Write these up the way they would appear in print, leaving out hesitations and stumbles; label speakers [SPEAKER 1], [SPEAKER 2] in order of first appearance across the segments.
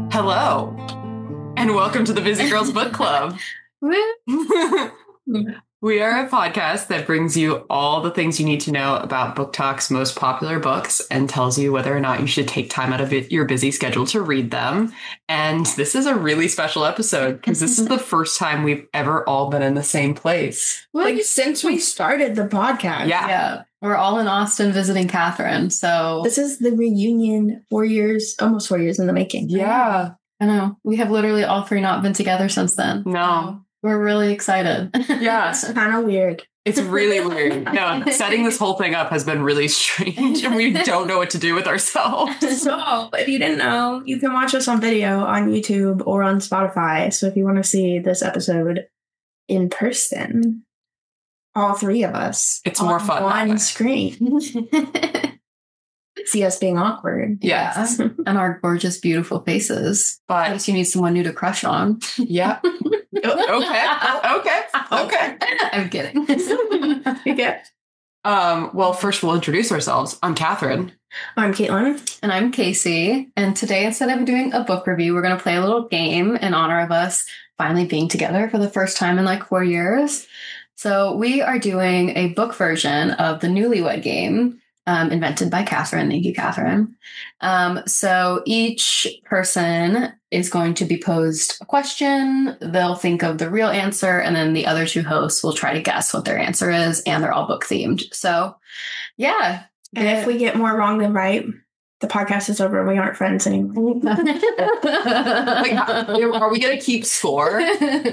[SPEAKER 1] Hello, and welcome to the Busy Girls Book Club. We are a podcast that brings you all the things you need to know about BookTok's most popular books and tells you whether or not you should take time out of your busy schedule to read them. And this is a really special episode because this is the first time we've ever all been in the same place.
[SPEAKER 2] Like since we started the podcast.
[SPEAKER 3] Yeah. We're all in Austin visiting Catherine. So
[SPEAKER 2] This is the reunion, almost 4 years in the making.
[SPEAKER 1] Yeah.
[SPEAKER 3] I know. We have literally all three not been together since then.
[SPEAKER 1] No.
[SPEAKER 3] We're really excited.
[SPEAKER 1] Yeah.
[SPEAKER 2] It's kind of weird.
[SPEAKER 1] It's really weird. No, setting this whole thing up has been really strange and we don't know what to do with ourselves.
[SPEAKER 2] So, if you didn't know, you can watch us on video on YouTube or on Spotify. So, if you want to see this episode in person, all three of us.
[SPEAKER 1] It's more fun that way.
[SPEAKER 2] On screen. See us being awkward.
[SPEAKER 1] Yes.
[SPEAKER 3] And our gorgeous, beautiful faces.
[SPEAKER 1] But
[SPEAKER 3] Unless you need someone new to crush on.
[SPEAKER 1] yeah. Okay.
[SPEAKER 3] I'm kidding.
[SPEAKER 2] Okay.
[SPEAKER 1] Well, first we'll introduce ourselves. I'm Catherine.
[SPEAKER 2] I'm Caitlin.
[SPEAKER 3] And I'm Casey. And today, instead of doing a book review, we're going to play a little game in honor of us finally being together for the first time in like 4 years. So we are doing a book version of the Newlywed Game. Invented by Catherine. Thank you, Catherine. So each person is going to be posed a question. They'll think of the real answer, and then the other two hosts will try to guess what their answer is, and they're all book themed. So, yeah.
[SPEAKER 2] And if we get more wrong than right, the podcast is over and we aren't friends anymore.
[SPEAKER 1] Like, are we going to keep score?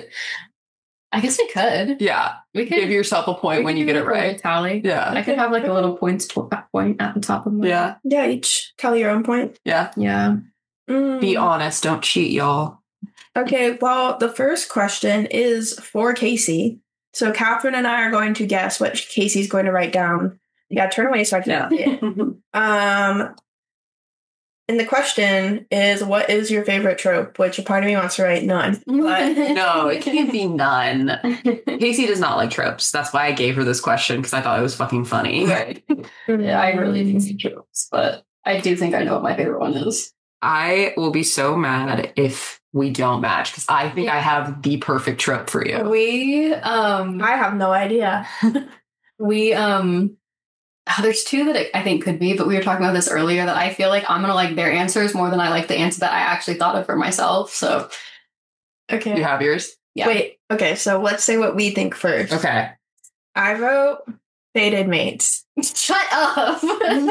[SPEAKER 3] I guess we could.
[SPEAKER 1] Yeah.
[SPEAKER 3] We could
[SPEAKER 1] Give yourself a point when you get it right.
[SPEAKER 3] Tally.
[SPEAKER 1] Yeah.
[SPEAKER 3] I could have like a little point at the top of my
[SPEAKER 1] Yeah.
[SPEAKER 2] Yeah, each tell your own point.
[SPEAKER 1] Yeah.
[SPEAKER 3] Yeah.
[SPEAKER 1] Be honest. Don't cheat, y'all.
[SPEAKER 2] Okay, well, the first question is for Casey. So Catherine and I are going to guess what Casey's going to write down. You gotta turn away so I can see it. And the question is, what is your favorite trope? Which a part of me wants to write none. But
[SPEAKER 1] No, it can't be none. Casey does not like tropes. That's why I gave her this question because I thought it was fucking funny.
[SPEAKER 3] Right. Yeah, I really think it's tropes, but I do think I know what my favorite one is.
[SPEAKER 1] I will be so mad if we don't match because I think I have the perfect trope for you.
[SPEAKER 2] I have no idea.
[SPEAKER 3] There's two that I think could be, but we were talking about this earlier that I feel like I'm going to like their answers more than I like the answer that I actually thought of for myself. So,
[SPEAKER 2] Okay.
[SPEAKER 1] You have yours?
[SPEAKER 3] yeah.
[SPEAKER 2] Wait, okay, so let's say what we think first.
[SPEAKER 1] Okay.
[SPEAKER 2] I wrote Fated Mates.
[SPEAKER 3] Shut up.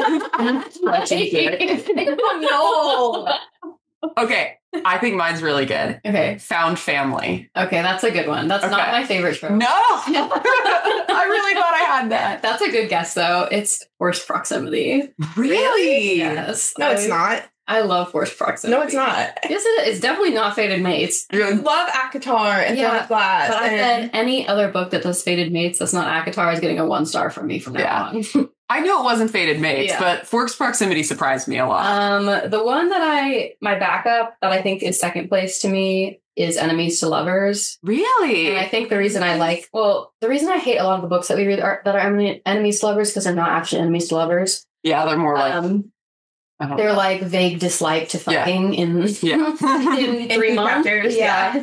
[SPEAKER 2] No.
[SPEAKER 1] Okay. I think mine's really good.
[SPEAKER 3] Okay.
[SPEAKER 1] Found family.
[SPEAKER 3] Okay, that's a good one. That's
[SPEAKER 1] Okay.
[SPEAKER 3] not my favorite trope.
[SPEAKER 1] No! I really thought I had that.
[SPEAKER 3] That's a good guess, though. It's forced proximity.
[SPEAKER 1] Really?
[SPEAKER 3] Yes.
[SPEAKER 2] No, it's not.
[SPEAKER 3] I love forced proximity.
[SPEAKER 2] No, it's not.
[SPEAKER 3] Yes, it is. It's definitely not Fated Mates.
[SPEAKER 2] I love Akatar and
[SPEAKER 3] Yeah,
[SPEAKER 2] Throne of Glass.
[SPEAKER 3] But I
[SPEAKER 2] and
[SPEAKER 3] said any other book that does Fated Mates that's not ACOTAR is getting a 1 star from me from now on.
[SPEAKER 1] I knew it wasn't Fated Mates,
[SPEAKER 3] Yeah.
[SPEAKER 1] but Forks Proximity surprised me a lot.
[SPEAKER 3] The one that my backup that I think is second place to me is Enemies to Lovers.
[SPEAKER 1] Really?
[SPEAKER 3] And I think the reason the reason I hate a lot of the books that we read that are enemies to lovers because they're not actually enemies to lovers.
[SPEAKER 1] Yeah, they're more like... I don't
[SPEAKER 3] They're
[SPEAKER 1] know.
[SPEAKER 3] like vague dislike to fucking in
[SPEAKER 1] Yeah.
[SPEAKER 3] in 3 months.
[SPEAKER 2] chapters,
[SPEAKER 3] Yeah.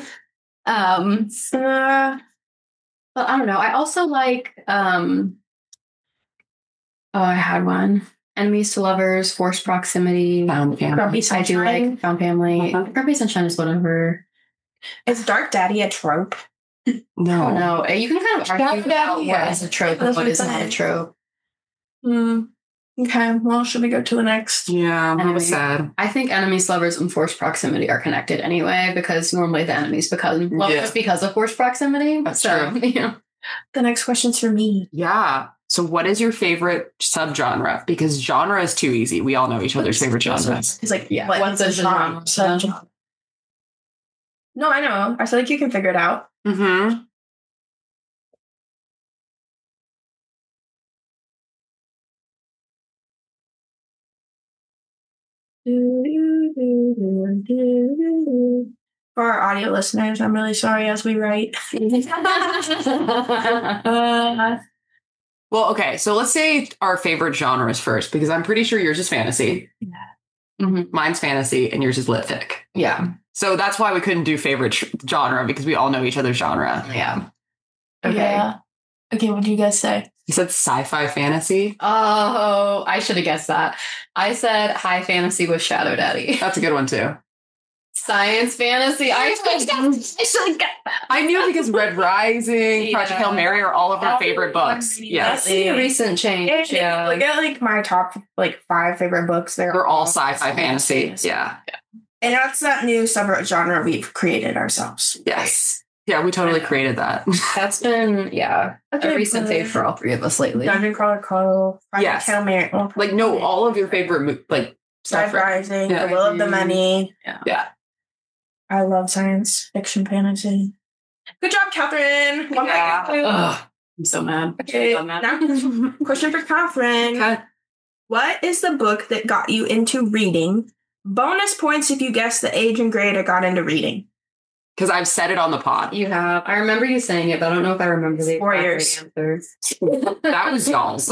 [SPEAKER 3] But I don't know. I also like I had one. Enemies to Lovers, Forced Proximity.
[SPEAKER 1] Found family.
[SPEAKER 2] Grumpy
[SPEAKER 3] I do
[SPEAKER 2] Sunshine.
[SPEAKER 3] like Found Family.
[SPEAKER 1] Uh-huh.
[SPEAKER 3] Grumpy Sunshine is whatever.
[SPEAKER 2] Is Dark Daddy a trope?
[SPEAKER 3] I don't
[SPEAKER 1] No.
[SPEAKER 3] know. You can kind of argue about what is a trope and what is not a trope.
[SPEAKER 2] Okay, well, should we go to the next?
[SPEAKER 1] Yeah, that
[SPEAKER 3] Anyway.
[SPEAKER 1] was sad.
[SPEAKER 3] I think Enemies, Lovers, and Forced Proximity are connected anyway because normally the enemies become lovers because of forced proximity.
[SPEAKER 1] That's
[SPEAKER 3] so,
[SPEAKER 1] true.
[SPEAKER 3] You know.
[SPEAKER 2] The next question's for me.
[SPEAKER 1] Yeah. So what is your favorite subgenre? Because genre is too easy. We all know each other's favorite genres.
[SPEAKER 2] It's like,
[SPEAKER 3] Yeah,
[SPEAKER 2] what's a genre? Subgenre. No, I know. I feel like you can figure it out.
[SPEAKER 1] Mm-hmm.
[SPEAKER 2] For our audio listeners, I'm really sorry as we write.
[SPEAKER 1] Well, okay. So let's say our favorite genres first, because I'm pretty sure yours is fantasy.
[SPEAKER 2] Yeah.
[SPEAKER 1] Mine's fantasy and yours is lit fic.
[SPEAKER 3] Yeah.
[SPEAKER 1] So that's why we couldn't do favorite genre, because we all know each other's genre.
[SPEAKER 3] Yeah. Okay.
[SPEAKER 2] Yeah. Okay, what do you guys say?
[SPEAKER 1] You said sci-fi fantasy.
[SPEAKER 3] Oh, I should have guessed that. I said high fantasy with Shadow Daddy.
[SPEAKER 1] That's a good one too.
[SPEAKER 3] Science fantasy. I should have guessed that.
[SPEAKER 1] I knew because Red Rising, Project Hail Mary are all of our favorite books.
[SPEAKER 3] That's
[SPEAKER 1] Yes.
[SPEAKER 3] a recent change. Yeah.
[SPEAKER 2] Look at like my top 5 favorite books.
[SPEAKER 1] They're all sci-fi fantasy. Yeah.
[SPEAKER 2] And that's that new subgenre we've created ourselves.
[SPEAKER 1] Yes. Yeah, we totally created that.
[SPEAKER 3] That's been, a
[SPEAKER 2] Okay,
[SPEAKER 3] recent fave for all three of us lately.
[SPEAKER 2] Dungeon Crawler Cove, Project
[SPEAKER 1] Yes.
[SPEAKER 2] Hail Mary.
[SPEAKER 1] Like, no, all of your favorite,
[SPEAKER 2] Red
[SPEAKER 1] stuff.
[SPEAKER 2] Rising,
[SPEAKER 1] Yeah.
[SPEAKER 2] The Will of the Many.
[SPEAKER 1] Yeah.
[SPEAKER 2] I love science fiction fantasy. Good job, Catherine. One
[SPEAKER 1] Yeah.
[SPEAKER 2] point.
[SPEAKER 3] Ugh, I'm so mad.
[SPEAKER 2] Okay,
[SPEAKER 3] So mad.
[SPEAKER 2] now question for Catherine.
[SPEAKER 1] Okay.
[SPEAKER 2] What is the book that got you into reading? Bonus points if you guess the age and grade I got into reading.
[SPEAKER 1] Because I've said it on the pod.
[SPEAKER 3] You have. I remember you saying it, but I don't know if I remember the
[SPEAKER 2] 4
[SPEAKER 3] exact
[SPEAKER 2] years.
[SPEAKER 3] answer.
[SPEAKER 1] That was y'all's.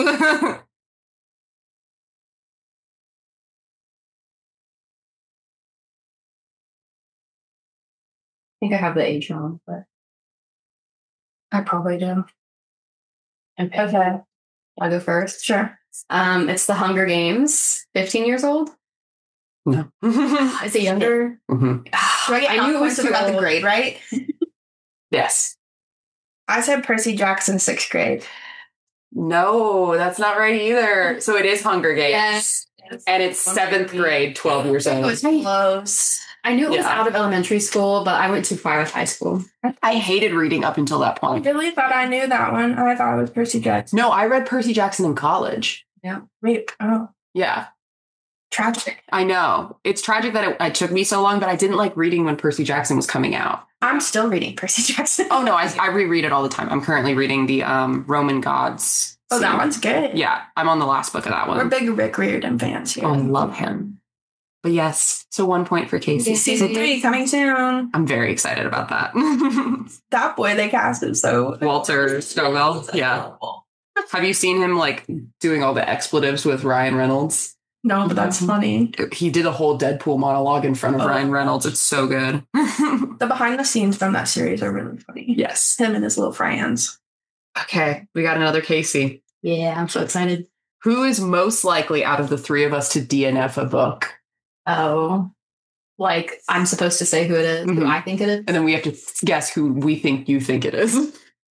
[SPEAKER 3] I think I have the age wrong, but
[SPEAKER 2] I probably do.
[SPEAKER 3] okay. I'll go first.
[SPEAKER 2] Sure.
[SPEAKER 3] It's The Hunger Games. 15 years old?
[SPEAKER 1] No.
[SPEAKER 3] Is it younger?
[SPEAKER 1] Mhm.
[SPEAKER 2] Do I get
[SPEAKER 3] I knew it was
[SPEAKER 2] points about the
[SPEAKER 3] too old.
[SPEAKER 2] grade, right?
[SPEAKER 1] Yes.
[SPEAKER 2] I said Percy Jackson, 6th grade.
[SPEAKER 1] No, that's not right either. So it is Hunger Games.
[SPEAKER 3] Yes.
[SPEAKER 1] And it's 7th grade, 12 years
[SPEAKER 2] It
[SPEAKER 1] old.
[SPEAKER 2] was close.
[SPEAKER 3] I knew it was
[SPEAKER 1] Yeah.
[SPEAKER 3] out of elementary school, but I went too far with high school.
[SPEAKER 1] I hated reading up until that
[SPEAKER 2] I
[SPEAKER 1] point.
[SPEAKER 2] really thought I knew that one. I thought it was Percy Jackson.
[SPEAKER 1] No, I read Percy Jackson in college.
[SPEAKER 2] Wait, oh,
[SPEAKER 1] Yeah,
[SPEAKER 2] tragic.
[SPEAKER 1] I know. It's tragic that it took me so long, but I didn't like reading when Percy Jackson was coming out.
[SPEAKER 2] I'm still reading Percy Jackson.
[SPEAKER 1] Oh, no, I reread it all the time. I'm currently reading the Roman Gods.
[SPEAKER 2] Oh, that
[SPEAKER 1] series.
[SPEAKER 2] one's good.
[SPEAKER 1] Yeah, I'm on the last book of that
[SPEAKER 2] We're
[SPEAKER 1] one.
[SPEAKER 2] big Rick Riordan fans here.
[SPEAKER 1] Oh, I love him. But yes, so 1 point for Casey.
[SPEAKER 2] Season 3 coming soon.
[SPEAKER 1] I'm very excited about that.
[SPEAKER 2] That boy they cast is so
[SPEAKER 1] Walter Scoville. Yeah. Have you seen him like doing all the expletives with Ryan Reynolds?
[SPEAKER 2] No, but that's funny.
[SPEAKER 1] He did a whole Deadpool monologue in front of
[SPEAKER 2] Oh.
[SPEAKER 1] Ryan Reynolds. It's so good.
[SPEAKER 2] The behind the scenes from that series are really funny.
[SPEAKER 1] Yes.
[SPEAKER 2] Him and his little friends.
[SPEAKER 1] Okay, we got another Casey.
[SPEAKER 3] Yeah, I'm so excited.
[SPEAKER 1] Who is most likely out of the three of us to DNF a book?
[SPEAKER 3] Oh. Like, I'm supposed to say who it is, who
[SPEAKER 1] Mhm.
[SPEAKER 3] I think it is.
[SPEAKER 1] And then we have to guess who we think you think it is.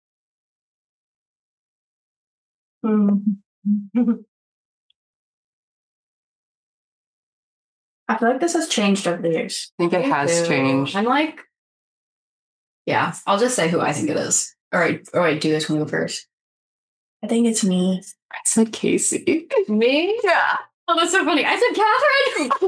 [SPEAKER 2] I feel like this has changed over the years.
[SPEAKER 1] I think it
[SPEAKER 3] Me
[SPEAKER 1] has
[SPEAKER 3] too.
[SPEAKER 1] changed.
[SPEAKER 3] I'm like, yeah, I'll just say who I think it is. All right, do this one go first.
[SPEAKER 2] I think it's me.
[SPEAKER 1] I said Casey.
[SPEAKER 3] Me?
[SPEAKER 1] Yeah.
[SPEAKER 3] Oh, that's so funny. I said Catherine.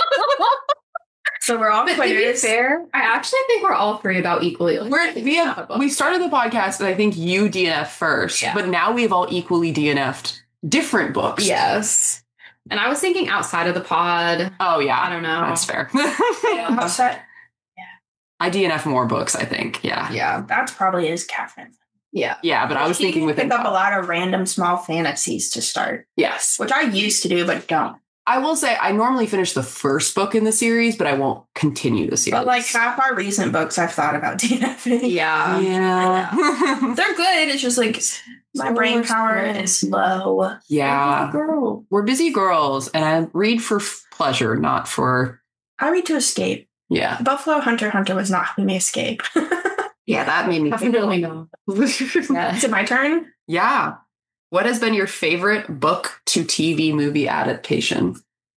[SPEAKER 2] So we're all
[SPEAKER 3] But to be
[SPEAKER 2] quitters.
[SPEAKER 3] fair, I actually think we're all three about equally.
[SPEAKER 1] We started the podcast, and I think you DNF first,
[SPEAKER 3] Yeah.
[SPEAKER 1] but now we've all equally DNF'd different books.
[SPEAKER 3] Yes. And I was thinking outside of the pod.
[SPEAKER 1] Oh, yeah.
[SPEAKER 3] I don't know.
[SPEAKER 1] That's fair.
[SPEAKER 2] How's that?
[SPEAKER 1] I DNF more books, I think. Yeah.
[SPEAKER 3] Yeah.
[SPEAKER 2] That's probably is Catherine.
[SPEAKER 3] Yeah.
[SPEAKER 1] Yeah, but I was
[SPEAKER 2] She
[SPEAKER 1] thinking
[SPEAKER 2] pick
[SPEAKER 1] within.
[SPEAKER 2] up a lot of random small fantasies to start,
[SPEAKER 1] Yes.
[SPEAKER 2] which I used to do, but don't.
[SPEAKER 1] I will say I normally finish the first book in the series, but I won't continue the series.
[SPEAKER 2] But like half our recent books, I've thought about DNFing.
[SPEAKER 3] Yeah.
[SPEAKER 1] Yeah.
[SPEAKER 2] They're good. It's just like my brain power is low.
[SPEAKER 1] Yeah.
[SPEAKER 3] Girl.
[SPEAKER 1] We're busy girls, and I read for pleasure, not for.
[SPEAKER 2] I read to escape.
[SPEAKER 1] Yeah.
[SPEAKER 2] Buffalo Hunter was not helping me escape.
[SPEAKER 1] Yeah, that made me think.
[SPEAKER 3] Definitely no. Yeah.
[SPEAKER 2] Is it my turn?
[SPEAKER 1] Yeah. What has been your favorite book to TV movie adaptation?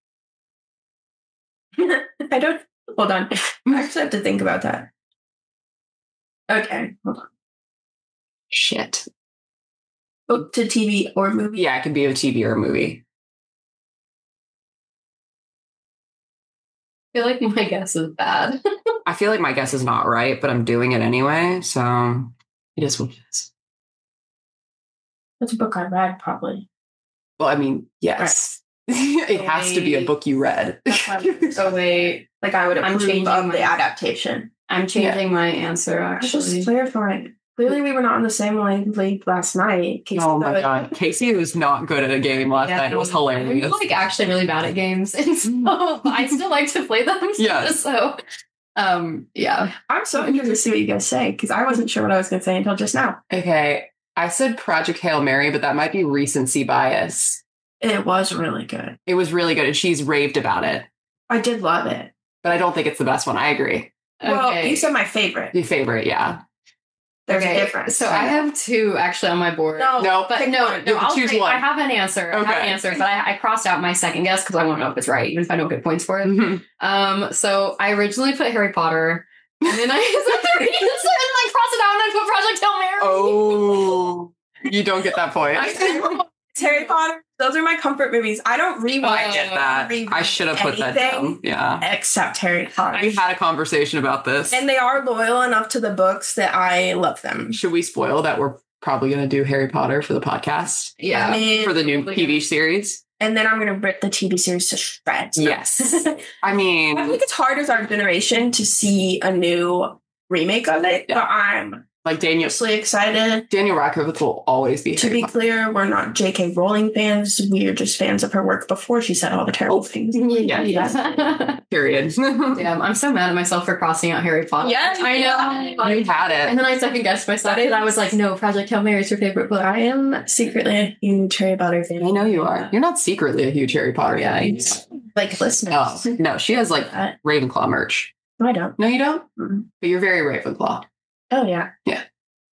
[SPEAKER 2] I don't. Hold on. I actually have to think about that. Okay. Hold on.
[SPEAKER 1] Shit.
[SPEAKER 2] Book to TV or movie?
[SPEAKER 1] Yeah, it could be a TV or a movie.
[SPEAKER 3] I feel like my guess is bad.
[SPEAKER 1] I feel like my guess is not right, but I'm doing it anyway, so it is what it is.
[SPEAKER 2] That's a book I read, probably.
[SPEAKER 1] Well, I mean, yes. It has to be a book you read.
[SPEAKER 2] That's why so they like I would
[SPEAKER 3] I'm
[SPEAKER 2] approve
[SPEAKER 3] changing
[SPEAKER 2] of
[SPEAKER 3] my-
[SPEAKER 2] the adaptation.
[SPEAKER 3] I'm changing my answer
[SPEAKER 2] I was just
[SPEAKER 3] actually.
[SPEAKER 2] clarifying. Clearly, we were not in the same league last night. Casey
[SPEAKER 1] Oh my god, Casey was not good at a game last night. It was hilarious.
[SPEAKER 3] I'm like actually really bad at games, and so I still like to play them.
[SPEAKER 1] Yes.
[SPEAKER 3] So, yeah.
[SPEAKER 2] I'm so interested to see what you guys say because I wasn't sure what I was going to say until just now.
[SPEAKER 1] Okay, I said Project Hail Mary, but that might be recency bias.
[SPEAKER 2] It was really good.
[SPEAKER 1] It was really good, and she's raved about it.
[SPEAKER 2] I did love it.
[SPEAKER 1] But I don't think it's the best one. I agree.
[SPEAKER 2] Well,
[SPEAKER 3] Okay.
[SPEAKER 2] you said my favorite.
[SPEAKER 1] Your favorite, yeah.
[SPEAKER 2] There's a difference.
[SPEAKER 3] So I have two actually on my board.
[SPEAKER 1] No,
[SPEAKER 3] But
[SPEAKER 2] pick
[SPEAKER 3] no,
[SPEAKER 2] one.
[SPEAKER 3] no, I'll
[SPEAKER 1] choose
[SPEAKER 3] say,
[SPEAKER 1] one.
[SPEAKER 3] I have an answer. I have an answer, but I crossed out my second guess because I want to know if it's right, even if I don't get points for it.
[SPEAKER 1] Mhm.
[SPEAKER 3] So I originally put Harry Potter, and then I said the reason, and I crossed it out, and I put Project Hail Mary.
[SPEAKER 1] Oh, you don't get that point.
[SPEAKER 2] It's Harry Potter. Those are my comfort movies. I don't rewind
[SPEAKER 1] I get that.
[SPEAKER 2] reread
[SPEAKER 1] I should have put that
[SPEAKER 2] anything
[SPEAKER 1] down. Yeah.
[SPEAKER 2] except Harry Potter.
[SPEAKER 1] We had a conversation about this.
[SPEAKER 2] And they are loyal enough to the books that I love them.
[SPEAKER 1] Should we spoil that we're probably going to do Harry Potter for the podcast?
[SPEAKER 3] Yeah.
[SPEAKER 2] I mean,
[SPEAKER 1] For the new TV series?
[SPEAKER 2] and then I'm going to rip the TV series to shreds.
[SPEAKER 1] Yes. I mean,
[SPEAKER 2] I think it's hard as our generation to see a new remake of it, but I'm
[SPEAKER 1] like Daniel
[SPEAKER 2] mostly excited.
[SPEAKER 1] Radcliffe will always be
[SPEAKER 2] To
[SPEAKER 1] Harry
[SPEAKER 2] be
[SPEAKER 1] Potter.
[SPEAKER 2] clear, we're not J.K. Rowling fans. We're just fans of her work before she said all the terrible things.
[SPEAKER 3] Yeah.
[SPEAKER 1] Period.
[SPEAKER 3] Damn, I'm so mad at myself for crossing out Harry Potter.
[SPEAKER 2] Yes,
[SPEAKER 3] I know.
[SPEAKER 1] You had
[SPEAKER 3] And
[SPEAKER 1] it.
[SPEAKER 3] then I second guessed myself, and I was like, "No, Project Hail Mary is your favorite book."
[SPEAKER 2] I am secretly a huge Harry Potter fan.
[SPEAKER 1] I know you are. You're not secretly a huge Harry Potter
[SPEAKER 3] Yeah,
[SPEAKER 1] fan.
[SPEAKER 2] Like listeners.
[SPEAKER 1] Oh, no, she has like
[SPEAKER 2] Uh,
[SPEAKER 1] Ravenclaw merch.
[SPEAKER 2] no, I don't.
[SPEAKER 1] No, you don't?
[SPEAKER 2] Mm.
[SPEAKER 1] But you're very Ravenclaw.
[SPEAKER 2] Oh, yeah.
[SPEAKER 1] Yeah.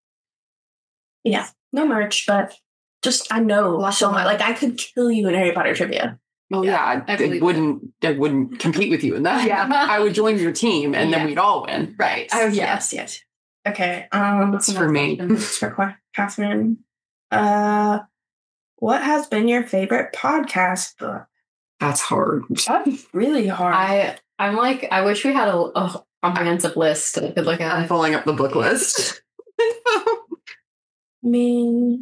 [SPEAKER 2] Yeah. No merch, but just I know so much. Like I could kill you in Harry Potter trivia.
[SPEAKER 1] Oh yeah,
[SPEAKER 3] I
[SPEAKER 1] I
[SPEAKER 3] believe
[SPEAKER 1] wouldn't compete with you in that.
[SPEAKER 3] Yeah.
[SPEAKER 1] I would join your team and then
[SPEAKER 3] Yeah.
[SPEAKER 1] we'd all win.
[SPEAKER 3] Right.
[SPEAKER 2] Oh, yes. Okay.
[SPEAKER 1] That's for me.
[SPEAKER 2] That's for Catherine. What has been your favorite podcast book?
[SPEAKER 1] That's hard.
[SPEAKER 2] That's really hard.
[SPEAKER 3] I'm like, I wish we had a comprehensive list that I could look
[SPEAKER 1] I'm
[SPEAKER 3] at.
[SPEAKER 1] pulling up the book list.
[SPEAKER 2] mean,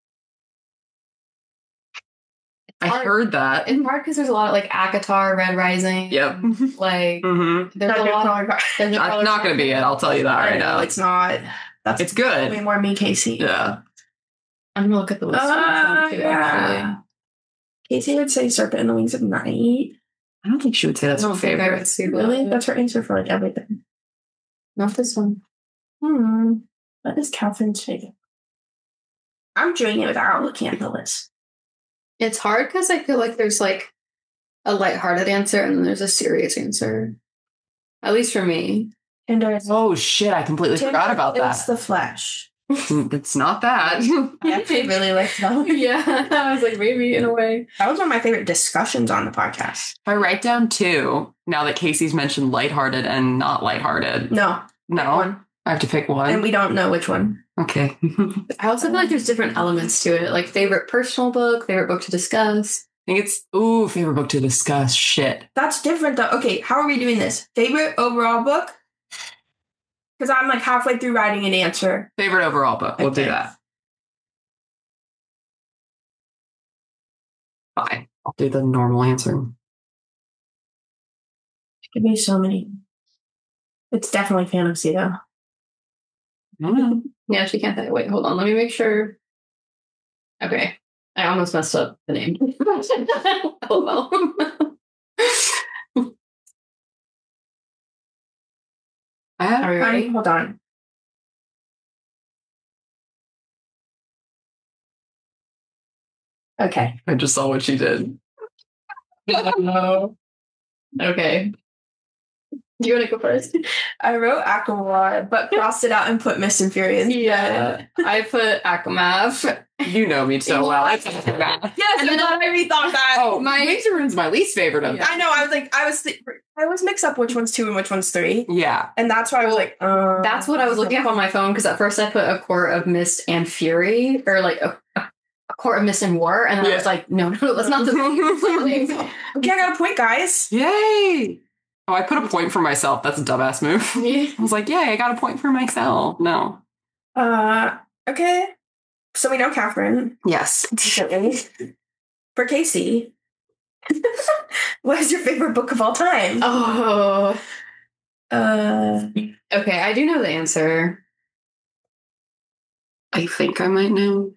[SPEAKER 1] I heard that.
[SPEAKER 3] It's hard because there's a lot of like ACOTAR, Red Rising.
[SPEAKER 1] Yep.
[SPEAKER 3] Like,
[SPEAKER 1] Mm-hmm.
[SPEAKER 3] there's a lot. There's a
[SPEAKER 1] That's not going to be it. I'll tell you that right now.
[SPEAKER 2] it's not. That's
[SPEAKER 1] It's good.
[SPEAKER 2] way more me, Casey.
[SPEAKER 1] Yeah.
[SPEAKER 3] I'm gonna look at the list. on my phone, too,
[SPEAKER 2] Yeah. Casey would say Serpent and the Wings of Night.
[SPEAKER 1] I don't think she would say that's
[SPEAKER 3] I
[SPEAKER 1] her
[SPEAKER 3] don't think I
[SPEAKER 1] favorite.
[SPEAKER 3] would see that.
[SPEAKER 2] Really? That's her answer for like everything.
[SPEAKER 3] Not this one.
[SPEAKER 2] What is Catherine's favorite? I'm doing it without looking at the list.
[SPEAKER 3] It's hard because I feel like there's like a lighthearted answer and then there's a serious answer. At least for me.
[SPEAKER 2] Tinder.
[SPEAKER 1] Oh shit! I completely forgot about
[SPEAKER 2] It's
[SPEAKER 1] that.
[SPEAKER 2] The Flash.
[SPEAKER 1] It's not that.
[SPEAKER 2] I actually really liked that one.
[SPEAKER 3] Yeah. I was like, maybe in a way.
[SPEAKER 2] That was one of my favorite discussions on the podcast.
[SPEAKER 1] If I write down two, now that Casey's mentioned lighthearted and not lighthearted.
[SPEAKER 2] No.
[SPEAKER 1] No,
[SPEAKER 2] One.
[SPEAKER 1] I have to pick one.
[SPEAKER 2] And we don't know which one.
[SPEAKER 1] Okay.
[SPEAKER 3] I also feel like there's different elements to it. Like favorite personal book, favorite book to discuss.
[SPEAKER 1] I think it's favorite book to discuss. Shit.
[SPEAKER 2] That's different though. Okay, how are we doing this? Favorite overall book? Because I'm like halfway through writing an answer.
[SPEAKER 1] Favorite overall book. We'll do
[SPEAKER 2] Okay.
[SPEAKER 1] that. Fine. I'll do the normal answer.
[SPEAKER 2] Give me so many. It's definitely fantasy though.
[SPEAKER 1] I don't know.
[SPEAKER 3] Yeah, she can't. Wait, hold on. Let me make sure. Okay. I almost messed up the name. Oh well. Are we ready?
[SPEAKER 2] Hold on. Okay.
[SPEAKER 1] I just saw what she did.
[SPEAKER 3] No. Okay. Do you want to go first?
[SPEAKER 2] I wrote Aquamarine, but crossed it out and put Mist and Fury in.
[SPEAKER 3] Yeah. I put Akamath.
[SPEAKER 1] You know me so well. It's not bad.
[SPEAKER 2] Yes,
[SPEAKER 3] And then
[SPEAKER 2] I rethought that.
[SPEAKER 1] Oh,
[SPEAKER 3] My-
[SPEAKER 1] Maze Rune's my least favorite of them.
[SPEAKER 2] I know. I was like, I was mixed up which one's 2 and which one's 3,
[SPEAKER 1] Yeah.
[SPEAKER 2] and that's why I was like,
[SPEAKER 3] That's what I was looking up on my phone because at first I put A Court of Mist and Fury, or like a Court of Mist and War, and then I was like, no, that's not the
[SPEAKER 2] Okay, I got a point, guys.
[SPEAKER 1] Yay! Oh, I put a point for myself. That's a dumbass move. I was like, yay, I got a point for myself. No.
[SPEAKER 2] Okay. So we know Catherine.
[SPEAKER 1] Yes.
[SPEAKER 2] For Casey, what is your favorite book of all time?
[SPEAKER 3] Oh.
[SPEAKER 2] Uh,
[SPEAKER 3] Okay, I do know the answer.
[SPEAKER 1] I think I might know.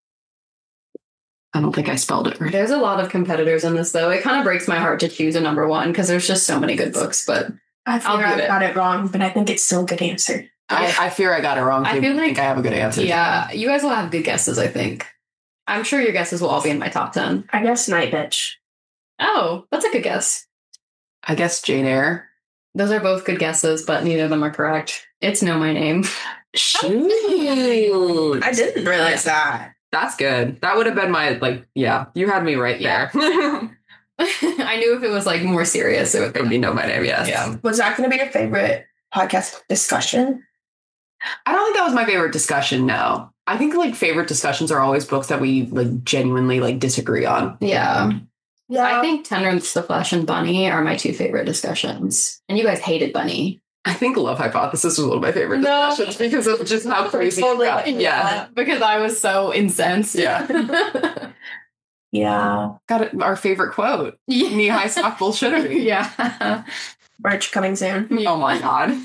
[SPEAKER 1] I don't think I spelled it right.
[SPEAKER 3] There's a lot of competitors in this, though. It kind of breaks my heart to choose a number one because there's just so many good books, but
[SPEAKER 2] I feel
[SPEAKER 3] I'll do
[SPEAKER 2] I got it wrong, but I think it's still a good answer.
[SPEAKER 1] I fear I got it wrong.
[SPEAKER 3] I feel like-
[SPEAKER 1] I think I have a good answer.
[SPEAKER 3] yeah, you guys will have good guesses, I think. I'm sure your guesses will all be in my top 10.
[SPEAKER 2] I guess Night Bitch.
[SPEAKER 3] Oh, that's a good guess.
[SPEAKER 1] I guess Jane Eyre.
[SPEAKER 3] Those are both good guesses, but neither of them are correct. It's Know My Name.
[SPEAKER 1] Shoot.
[SPEAKER 2] I didn't realize that.
[SPEAKER 1] That's good. That would have been my, like, yeah, you had me right
[SPEAKER 3] Yeah.
[SPEAKER 1] there.
[SPEAKER 3] I knew if it was like more serious, it would
[SPEAKER 1] It would be Know My Name, yes.
[SPEAKER 3] Yeah.
[SPEAKER 2] Was that going to be your favorite podcast discussion?
[SPEAKER 1] I don't think that was my favorite discussion, no. I think, like, favorite discussions are always books that we, like, genuinely, like, disagree on.
[SPEAKER 3] Yeah.
[SPEAKER 2] Yeah.
[SPEAKER 3] I think Tenderness, the Flesh, and Bunny are my two favorite discussions. And you guys hated Bunny.
[SPEAKER 1] I think Love Hypothesis was one of my favorite
[SPEAKER 3] No.
[SPEAKER 1] discussions because of just how crazy it
[SPEAKER 2] Totally.
[SPEAKER 1] got. Yeah.
[SPEAKER 3] Because I was so incensed.
[SPEAKER 1] Yeah.
[SPEAKER 2] Yeah.
[SPEAKER 1] Got it, our favorite quote. Knee high sock bullshittery.
[SPEAKER 3] Yeah.
[SPEAKER 2] Merch coming soon.
[SPEAKER 1] Oh my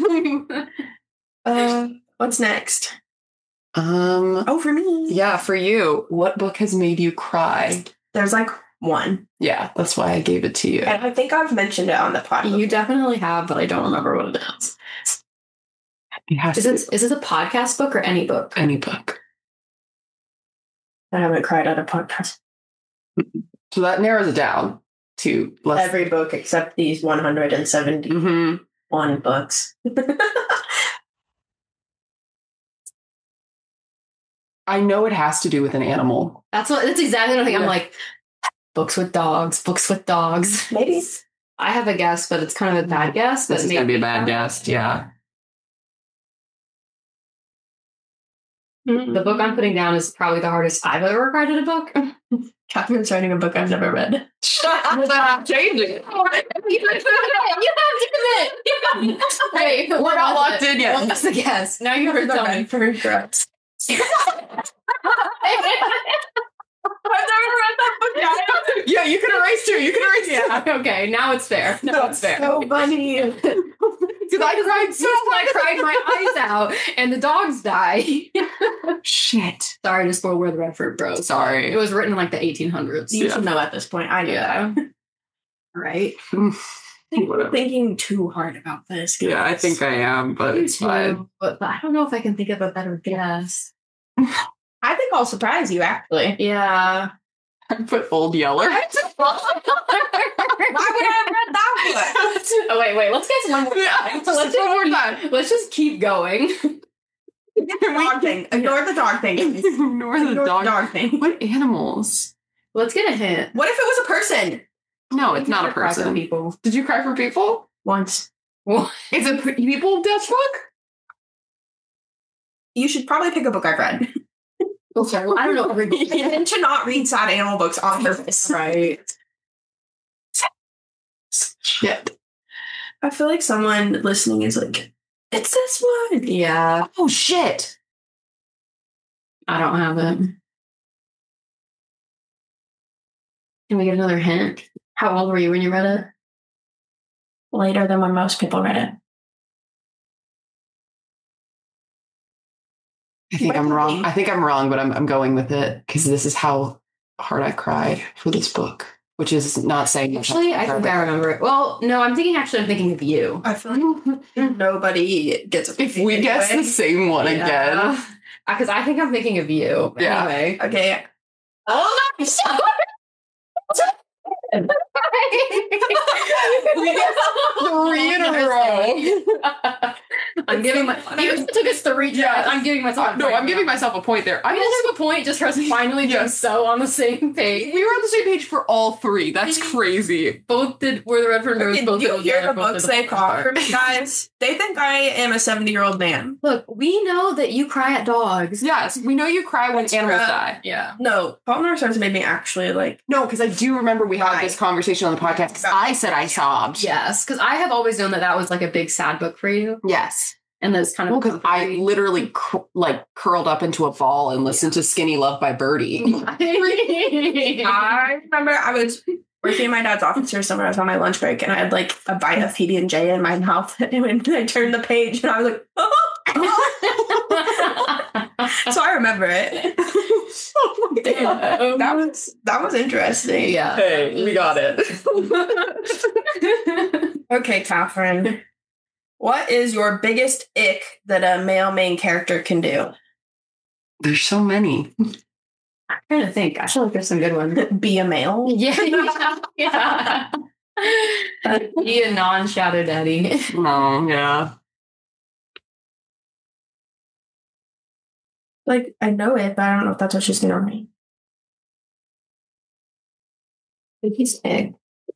[SPEAKER 1] god.
[SPEAKER 2] What's next? Oh, for me.
[SPEAKER 1] Yeah, for you. What book has made you cry?
[SPEAKER 2] There's like one.
[SPEAKER 1] Yeah, that's why I gave it to you.
[SPEAKER 2] And I think I've mentioned it on the podcast.
[SPEAKER 3] You definitely have, but I don't remember what it is.
[SPEAKER 1] It has
[SPEAKER 3] Is it a podcast book or any book?
[SPEAKER 1] any book.
[SPEAKER 2] I haven't cried at a podcast.
[SPEAKER 1] So that narrows it down to less.
[SPEAKER 2] Every book except these 171
[SPEAKER 1] Mhm.
[SPEAKER 2] books.
[SPEAKER 1] I know it has to do with an animal.
[SPEAKER 3] That's exactly what I think. I'm
[SPEAKER 1] Yeah.
[SPEAKER 3] like, books with dogs.
[SPEAKER 2] Maybe.
[SPEAKER 3] I have a guess, but it's kind of a bad guess.
[SPEAKER 1] This
[SPEAKER 3] But
[SPEAKER 1] is going to be a
[SPEAKER 3] maybe-
[SPEAKER 1] bad guess. Yeah.
[SPEAKER 3] The book I'm putting down is probably the hardest I've ever cried at a book.
[SPEAKER 2] Catherine's writing a book I've never read.
[SPEAKER 1] I'm changing it.
[SPEAKER 3] You have to commit. Wait,
[SPEAKER 1] We're not locked in yet.
[SPEAKER 3] What was the guess? Now you have to tell me.
[SPEAKER 2] For regrets.
[SPEAKER 3] I've never read that book.
[SPEAKER 1] Yeah, you can erase too. You can erase too.
[SPEAKER 3] Yeah. Okay, now it's fair. Now it's fair.
[SPEAKER 2] So funny.
[SPEAKER 1] Because I cried so
[SPEAKER 3] I cried my eyes out, and the dogs die.
[SPEAKER 1] Shit.
[SPEAKER 3] Sorry to spoil Where the Redford Bros.
[SPEAKER 1] Sorry.
[SPEAKER 3] It was written in like the 1800s.
[SPEAKER 2] You should know at this point. I knew that.
[SPEAKER 3] Right?
[SPEAKER 2] I think
[SPEAKER 1] Whatever.
[SPEAKER 2] I'm thinking too hard about this. Guys.
[SPEAKER 1] Yeah, I think I am, but it's fine.
[SPEAKER 3] But I don't know if I can think of a better guess.
[SPEAKER 2] I think I'll surprise you, actually.
[SPEAKER 3] Yeah.
[SPEAKER 1] I put Old Yeller.
[SPEAKER 2] Why would I have read that book?
[SPEAKER 3] Oh, wait. Let's guess one more
[SPEAKER 1] Yeah,
[SPEAKER 3] time.
[SPEAKER 1] just one more time.
[SPEAKER 3] Let's just keep going.
[SPEAKER 2] Dog thing. Ignore the dog thing.
[SPEAKER 1] Ignore the
[SPEAKER 2] Ignore
[SPEAKER 1] dog.
[SPEAKER 2] thing.
[SPEAKER 1] What animals?
[SPEAKER 3] Let's get a hint.
[SPEAKER 2] What if it was a person?
[SPEAKER 1] No, it's not a
[SPEAKER 3] Never cry for
[SPEAKER 1] person.
[SPEAKER 3] People.
[SPEAKER 1] Did you cry for people?
[SPEAKER 2] Once.
[SPEAKER 3] Well,
[SPEAKER 1] Is it people death book?
[SPEAKER 2] You should probably pick a book I've read.
[SPEAKER 3] I don't know.
[SPEAKER 2] And to not read sad animal books on purpose.
[SPEAKER 3] Right.
[SPEAKER 1] Shit.
[SPEAKER 2] I feel like someone listening is like, it's this one.
[SPEAKER 3] Yeah.
[SPEAKER 1] Oh shit.
[SPEAKER 3] I don't have it. Can we get another hint? How old were you when you read it?
[SPEAKER 2] Later than when most people read it.
[SPEAKER 1] I think I'm wrong. I think I'm wrong, but I'm going with it because this is how hard I cried for this book, which is not saying much.
[SPEAKER 3] Actually, I think I remember it. Well, no, I'm thinking of you.
[SPEAKER 2] I feel like nobody gets a
[SPEAKER 1] If we guess the same one again.
[SPEAKER 3] Because I think I'm thinking of you.
[SPEAKER 1] Yeah.
[SPEAKER 3] Anyway.
[SPEAKER 2] Okay.
[SPEAKER 3] Oh, I'm sorry.
[SPEAKER 1] We get 3 in a row.
[SPEAKER 3] I'm giving my. You took us 3
[SPEAKER 1] Yeah.
[SPEAKER 3] I'm giving myself.
[SPEAKER 1] No, I'm giving myself a point there.
[SPEAKER 3] I
[SPEAKER 1] I'm
[SPEAKER 3] just
[SPEAKER 1] also,
[SPEAKER 3] have a point just for us finally being
[SPEAKER 1] Yes.
[SPEAKER 3] so on the same page.
[SPEAKER 1] we were on the same page for all 3. That's crazy.
[SPEAKER 3] Both did Where the Redford Rose.
[SPEAKER 2] Did
[SPEAKER 3] Both
[SPEAKER 2] you
[SPEAKER 3] did
[SPEAKER 2] hear the
[SPEAKER 3] both
[SPEAKER 2] books
[SPEAKER 3] did
[SPEAKER 2] they
[SPEAKER 3] the
[SPEAKER 2] caught for
[SPEAKER 3] part.
[SPEAKER 2] me, guys? They think I am a 70-year-old man.
[SPEAKER 3] Look, we know that you cry at dogs.
[SPEAKER 1] Yes, we know you cry when
[SPEAKER 2] That's
[SPEAKER 1] animals
[SPEAKER 2] right.
[SPEAKER 1] die.
[SPEAKER 3] Yeah.
[SPEAKER 2] No, Paul Narciso made me actually like,
[SPEAKER 1] No, because I do remember we had
[SPEAKER 2] Why?
[SPEAKER 1] this conversation on the podcast. 'Cause I said I sobbed.
[SPEAKER 3] Yes, because I have always known that was like a big sad book for you,
[SPEAKER 1] Yes.
[SPEAKER 3] and those kind of.
[SPEAKER 1] Well, because I literally curled up into a ball and listened to "Skinny Love" by Birdie.
[SPEAKER 2] I remember I was working in my dad's office or somewhere. I was on my lunch break and I had like a bite of PB&J in my mouth. And when I turned the page and I was like, oh, So I remember it.
[SPEAKER 1] Damn.
[SPEAKER 2] That was interesting.
[SPEAKER 3] Yeah.
[SPEAKER 1] Hey, we got it.
[SPEAKER 2] Okay, Catherine. What is your biggest ick that a male main character can do?
[SPEAKER 1] There's so many.
[SPEAKER 3] I'm trying to think. I feel like there's some good ones.
[SPEAKER 2] Be a male?
[SPEAKER 3] Yeah. Yeah. Be a non-shadow daddy.
[SPEAKER 1] No, yeah.
[SPEAKER 2] Like, I know it, but I don't know if that's what she's gonna write. Like, he's big.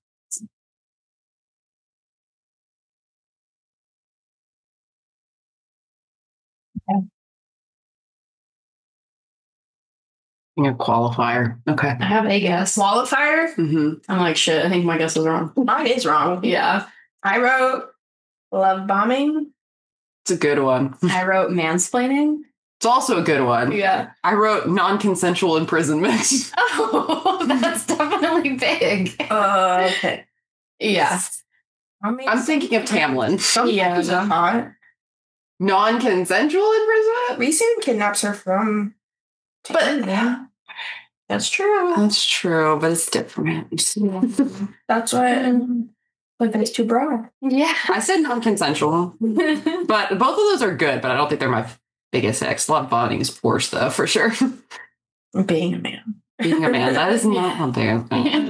[SPEAKER 1] A qualifier. Okay.
[SPEAKER 3] I have a guess.
[SPEAKER 2] Qualifier?
[SPEAKER 1] Mm-hmm.
[SPEAKER 3] I'm like, shit, I think my guess is wrong.
[SPEAKER 2] Mine is wrong.
[SPEAKER 3] Yeah.
[SPEAKER 2] I wrote love bombing.
[SPEAKER 1] It's a good one.
[SPEAKER 3] I wrote mansplaining.
[SPEAKER 1] It's also a good one.
[SPEAKER 3] Yeah.
[SPEAKER 1] I wrote non-consensual imprisonment.
[SPEAKER 3] Oh, that's definitely big.
[SPEAKER 2] Okay.
[SPEAKER 3] Yeah.
[SPEAKER 1] I'm thinking of Tamlin.
[SPEAKER 3] Yeah.
[SPEAKER 2] Hot.
[SPEAKER 1] Non-consensual imprisonment?
[SPEAKER 2] Rhysand kidnaps her from.
[SPEAKER 1] But
[SPEAKER 2] That's true.
[SPEAKER 1] that's true, but it's different.
[SPEAKER 2] That's what. Like, it's too broad.
[SPEAKER 3] Yeah.
[SPEAKER 1] I said non-consensual, but both of those are good, but I don't think they're my biggest ex. Love bonding is worse, though, for sure.
[SPEAKER 2] Being a man.
[SPEAKER 1] Being a man, that is not one thing.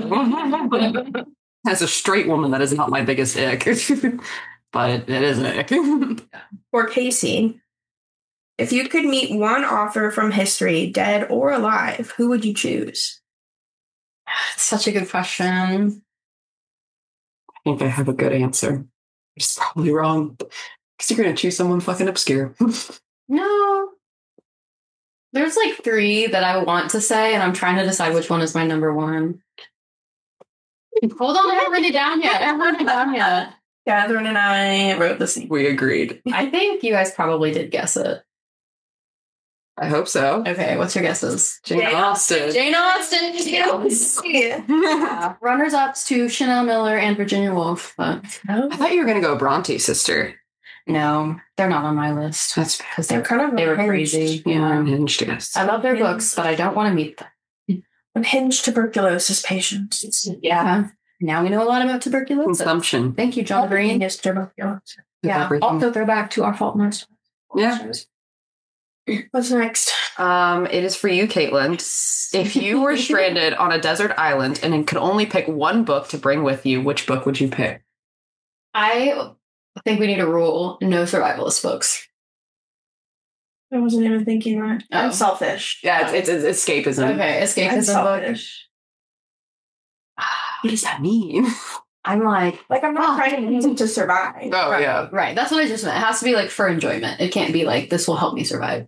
[SPEAKER 1] As a straight woman, that is not my biggest ick. But it is an ick.
[SPEAKER 2] For Casey, if you could meet one author from history, dead or alive, who would you choose?
[SPEAKER 3] Such a good question.
[SPEAKER 1] I think I have a good answer. It's probably wrong. Because you're going to choose someone fucking obscure.
[SPEAKER 3] No. There's like 3 that I want to say, and I'm trying to decide which one is my number 1. Hold on, I haven't written it down yet.
[SPEAKER 2] Catherine and I wrote the same.
[SPEAKER 1] We agreed.
[SPEAKER 3] I think you guys probably did guess it.
[SPEAKER 1] I hope so.
[SPEAKER 3] Okay, what's your guesses?
[SPEAKER 1] Jane Austen.
[SPEAKER 3] Jane Austen. Yeah. Runners-ups to Chanel Miller and Virginia Woolf, but
[SPEAKER 1] I thought you were going to go Bronte sister.
[SPEAKER 3] no, they're not on my list.
[SPEAKER 1] That's fair.
[SPEAKER 3] Because
[SPEAKER 2] They're kind of
[SPEAKER 3] they were
[SPEAKER 2] unhinged.
[SPEAKER 3] crazy.
[SPEAKER 1] Yeah,
[SPEAKER 3] Yeah.
[SPEAKER 1] unhinged, yes.
[SPEAKER 3] I love their books, but I don't want to meet them.
[SPEAKER 2] Unhinged tuberculosis patients.
[SPEAKER 3] Yeah. Now we know a lot about tuberculosis.
[SPEAKER 1] Consumption.
[SPEAKER 3] Thank you, John Green.
[SPEAKER 2] Unhinged tuberculosis.
[SPEAKER 3] Yeah.
[SPEAKER 1] Everything.
[SPEAKER 3] Also throw back to Our Fault in Our Stars.
[SPEAKER 1] Yeah.
[SPEAKER 2] What's next?
[SPEAKER 1] It is for you, Caitlin. If you were stranded on a desert island and could only pick one book to bring with you, which book would you pick?
[SPEAKER 3] I think we need a rule: no survivalist books.
[SPEAKER 2] I wasn't even thinking that.
[SPEAKER 3] Oh.
[SPEAKER 2] I'm selfish.
[SPEAKER 1] Yeah, it's escapism.
[SPEAKER 3] Okay,
[SPEAKER 2] I'm
[SPEAKER 3] escapism book.
[SPEAKER 2] selfish.
[SPEAKER 1] What does that mean?
[SPEAKER 3] I'm like,
[SPEAKER 2] Like, I'm not trying to survive.
[SPEAKER 1] Oh,
[SPEAKER 3] right,
[SPEAKER 1] yeah.
[SPEAKER 3] right. That's what I just meant. It has to be like for enjoyment. It can't be like this will help me survive.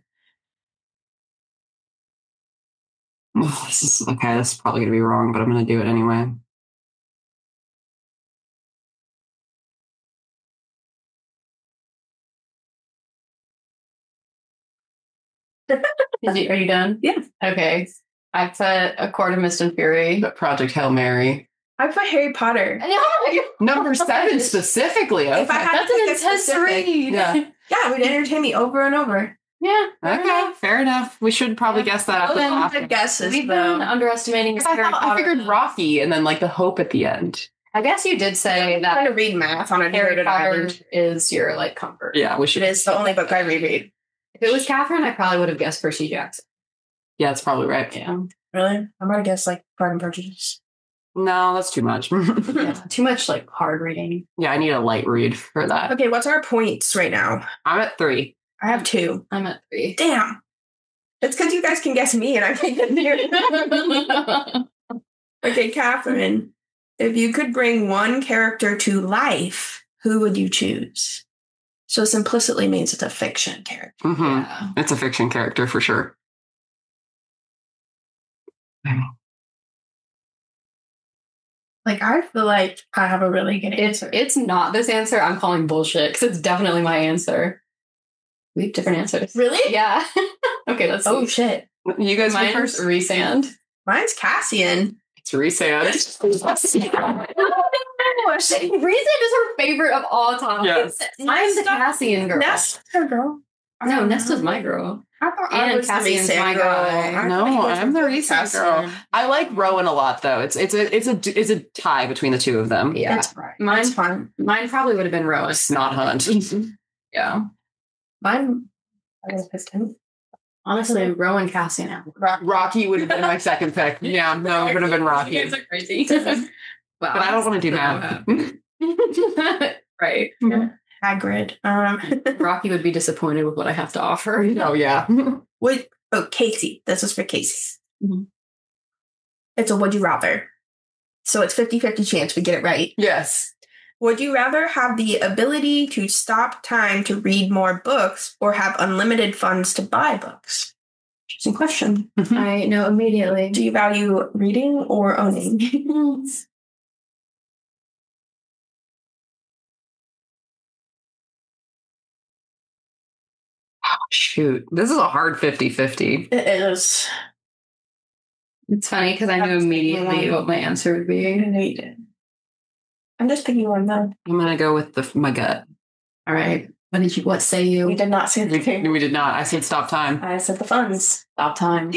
[SPEAKER 1] This is probably going to be wrong, but I'm going to do it anyway.
[SPEAKER 3] Are you done?
[SPEAKER 2] Yeah.
[SPEAKER 3] Okay. I put A Court of Mist and Fury.
[SPEAKER 1] But Project Hail Mary.
[SPEAKER 2] I put Harry Potter.
[SPEAKER 1] Number 7 specifically. Okay.
[SPEAKER 2] If I had
[SPEAKER 3] That's
[SPEAKER 2] to
[SPEAKER 3] an
[SPEAKER 2] pick a
[SPEAKER 3] intense
[SPEAKER 2] specific-
[SPEAKER 3] read.
[SPEAKER 1] Yeah.
[SPEAKER 2] Yeah, it would entertain me over and over.
[SPEAKER 3] Yeah.
[SPEAKER 1] Okay, fair enough. We should probably guess that
[SPEAKER 2] Well,
[SPEAKER 1] after
[SPEAKER 2] then
[SPEAKER 1] the
[SPEAKER 2] the guesses,
[SPEAKER 3] We've
[SPEAKER 2] though.
[SPEAKER 3] been underestimating your Harry Potter.
[SPEAKER 1] I figured Rocky and then like the hope at the end.
[SPEAKER 3] I guess you did say
[SPEAKER 2] I'm
[SPEAKER 3] that
[SPEAKER 2] trying to read math on a
[SPEAKER 3] Harry
[SPEAKER 2] deserted
[SPEAKER 3] Potter
[SPEAKER 2] island.
[SPEAKER 3] is your like comfort.
[SPEAKER 1] Yeah, we
[SPEAKER 2] It
[SPEAKER 1] should.
[SPEAKER 2] is the only book I reread.
[SPEAKER 3] If it was Catherine, I probably would have guessed Percy Jackson.
[SPEAKER 1] Yeah, that's probably right.
[SPEAKER 3] Yeah.
[SPEAKER 2] Really? I'm gonna guess like Pride and Prejudice.
[SPEAKER 1] No, that's too much.
[SPEAKER 3] Yeah. Too much like hard reading.
[SPEAKER 1] Yeah, I need a light read for that.
[SPEAKER 2] Okay, what's our points right now?
[SPEAKER 1] I'm at 3.
[SPEAKER 2] I have 2.
[SPEAKER 3] I'm at 3.
[SPEAKER 2] Damn. It's because you guys can guess me and I can't get near. Okay, Catherine. If you could bring one character to life, who would you choose? So this implicitly means it's a fiction character.
[SPEAKER 1] Mm-hmm.
[SPEAKER 3] Yeah.
[SPEAKER 1] It's a fiction character for sure.
[SPEAKER 2] Like, I feel like I have a really good answer.
[SPEAKER 3] It's not this answer. I'm calling bullshit because it's definitely my answer. We have different answers.
[SPEAKER 2] Really?
[SPEAKER 3] Yeah. Okay, let's see.
[SPEAKER 2] Oh, shit.
[SPEAKER 1] You guys go
[SPEAKER 3] Mine's
[SPEAKER 1] first.
[SPEAKER 3] Rhysand.
[SPEAKER 2] Mine's Cassian.
[SPEAKER 1] It's Rhysand.
[SPEAKER 3] Rhysand is her favorite of all time.
[SPEAKER 1] Yes.
[SPEAKER 3] I'm the Cassian girl.
[SPEAKER 2] That's her girl.
[SPEAKER 3] No, Nesta's my girl.
[SPEAKER 2] I thought I
[SPEAKER 3] And
[SPEAKER 2] was the
[SPEAKER 3] Cassian's
[SPEAKER 2] Mason
[SPEAKER 3] my
[SPEAKER 2] girl.
[SPEAKER 3] guy.
[SPEAKER 2] I thought
[SPEAKER 1] No,
[SPEAKER 2] you guys
[SPEAKER 1] I'm
[SPEAKER 2] were
[SPEAKER 1] the
[SPEAKER 2] both
[SPEAKER 1] recent
[SPEAKER 2] Cassian.
[SPEAKER 1] girl. I like Rowan a lot, though. It's a tie between the two of them.
[SPEAKER 3] Yeah.
[SPEAKER 2] That's right.
[SPEAKER 3] Mine-
[SPEAKER 2] That's fine.
[SPEAKER 3] Mine probably would have been Rowan.
[SPEAKER 1] Snot Hunt.
[SPEAKER 3] Yeah.
[SPEAKER 2] Mine. I was pissed him.
[SPEAKER 3] Honestly, Rowan, Cassian.
[SPEAKER 1] Rocky would have been my second pick. Yeah, no, it would have been Rocky.
[SPEAKER 3] You guys are crazy. Wow.
[SPEAKER 1] But I don't want to do that.
[SPEAKER 3] Right.
[SPEAKER 2] Hagrid.
[SPEAKER 3] Rocky would be disappointed with what I have to offer.
[SPEAKER 1] Oh, yeah.
[SPEAKER 2] Casey. This is for Casey.
[SPEAKER 3] Mhm.
[SPEAKER 2] It's a would you rather. So it's 50-50 chance we get it right.
[SPEAKER 1] Yes.
[SPEAKER 2] Would you rather have the ability to stop time to read more books or have unlimited funds to buy books? Interesting question.
[SPEAKER 3] I know immediately.
[SPEAKER 2] Do you value reading or owning?
[SPEAKER 1] Shoot. This is a hard 50-50.
[SPEAKER 2] It is.
[SPEAKER 3] It's funny because I knew immediately what my answer would be.
[SPEAKER 2] I know you did. I'm just picking one though.
[SPEAKER 1] I'm going to go with my gut.
[SPEAKER 3] All right. What say you?
[SPEAKER 2] We did not say the thing.
[SPEAKER 1] We did not. I said stop time.
[SPEAKER 2] I said the funds.
[SPEAKER 3] Stop time.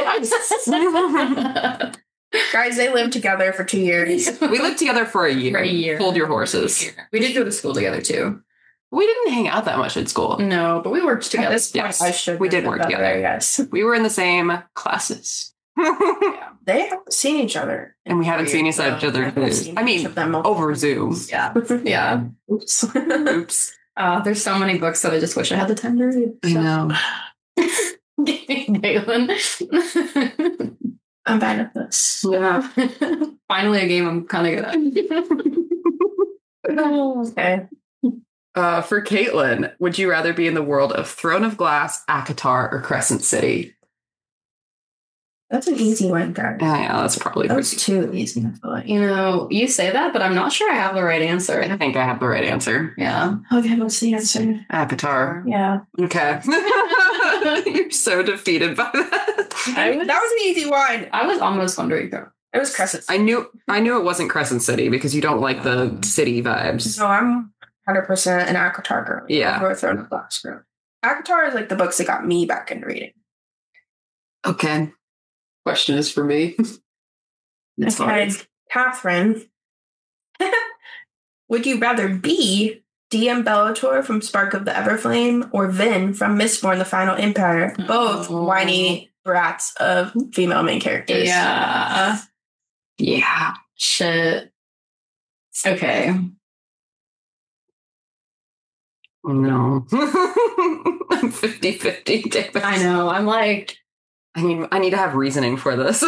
[SPEAKER 2] Guys, they lived together for 2 years.
[SPEAKER 1] We lived together for a year.
[SPEAKER 3] For a year.
[SPEAKER 1] Hold your horses.
[SPEAKER 3] We did go to school together too.
[SPEAKER 1] We didn't hang out that much at school.
[SPEAKER 3] No, but we worked
[SPEAKER 2] At
[SPEAKER 3] together.
[SPEAKER 2] this point,
[SPEAKER 1] Yes,
[SPEAKER 2] I should.
[SPEAKER 1] we did
[SPEAKER 2] have
[SPEAKER 1] work
[SPEAKER 2] been better,
[SPEAKER 1] together.
[SPEAKER 2] Yes.
[SPEAKER 1] We were in the same classes.
[SPEAKER 2] They haven't seen each other.
[SPEAKER 1] And we haven't seen each
[SPEAKER 2] I
[SPEAKER 1] other.
[SPEAKER 2] haven't seen
[SPEAKER 1] I
[SPEAKER 2] each
[SPEAKER 1] mean,
[SPEAKER 2] of them multiple
[SPEAKER 1] over Zoom.
[SPEAKER 2] times.
[SPEAKER 3] Yeah. Yeah.
[SPEAKER 2] Oops.
[SPEAKER 1] Oops.
[SPEAKER 3] There's so many books that I just wish I had the time to read.
[SPEAKER 1] I know.
[SPEAKER 3] Galen.
[SPEAKER 2] I'm bad at this.
[SPEAKER 3] Yeah. Finally a game I'm kind of good at.
[SPEAKER 2] Okay.
[SPEAKER 1] For Caitlin, would you rather be in the world of Throne of Glass, ACOTAR, or Crescent City?
[SPEAKER 2] That's an easy one, guys.
[SPEAKER 1] Yeah, that's probably
[SPEAKER 2] That was
[SPEAKER 1] pretty.
[SPEAKER 2] too easy, I feel like.
[SPEAKER 3] You know, you say that, but I'm not sure I have the right answer.
[SPEAKER 1] I think I have the right answer.
[SPEAKER 3] Yeah.
[SPEAKER 2] Okay, what's the answer?
[SPEAKER 1] ACOTAR.
[SPEAKER 2] Yeah.
[SPEAKER 1] Okay. You're so defeated by that.
[SPEAKER 2] That was an easy one.
[SPEAKER 3] I was almost wondering though.
[SPEAKER 2] It was Crescent.
[SPEAKER 1] I knew it wasn't Crescent City because you don't like the city vibes.
[SPEAKER 2] So I'm 100% an ACOTAR girl.
[SPEAKER 1] Yeah.
[SPEAKER 2] Over a Throne of Glass girl. ACOTAR is like the books that got me back into reading.
[SPEAKER 1] Okay. Question is for me. It's
[SPEAKER 2] Okay,
[SPEAKER 1] fine.
[SPEAKER 2] Catherine. Would you rather be DM Bellator from Spark of the Everflame or Vin from Mistborn the Final Empire? Both
[SPEAKER 3] Oh.
[SPEAKER 2] whiny brats of female main characters.
[SPEAKER 3] Yeah.
[SPEAKER 1] Yeah.
[SPEAKER 3] Shit. Okay.
[SPEAKER 1] No. I'm 50-50, David.
[SPEAKER 3] I know. I'm like,
[SPEAKER 1] I need to have reasoning for this.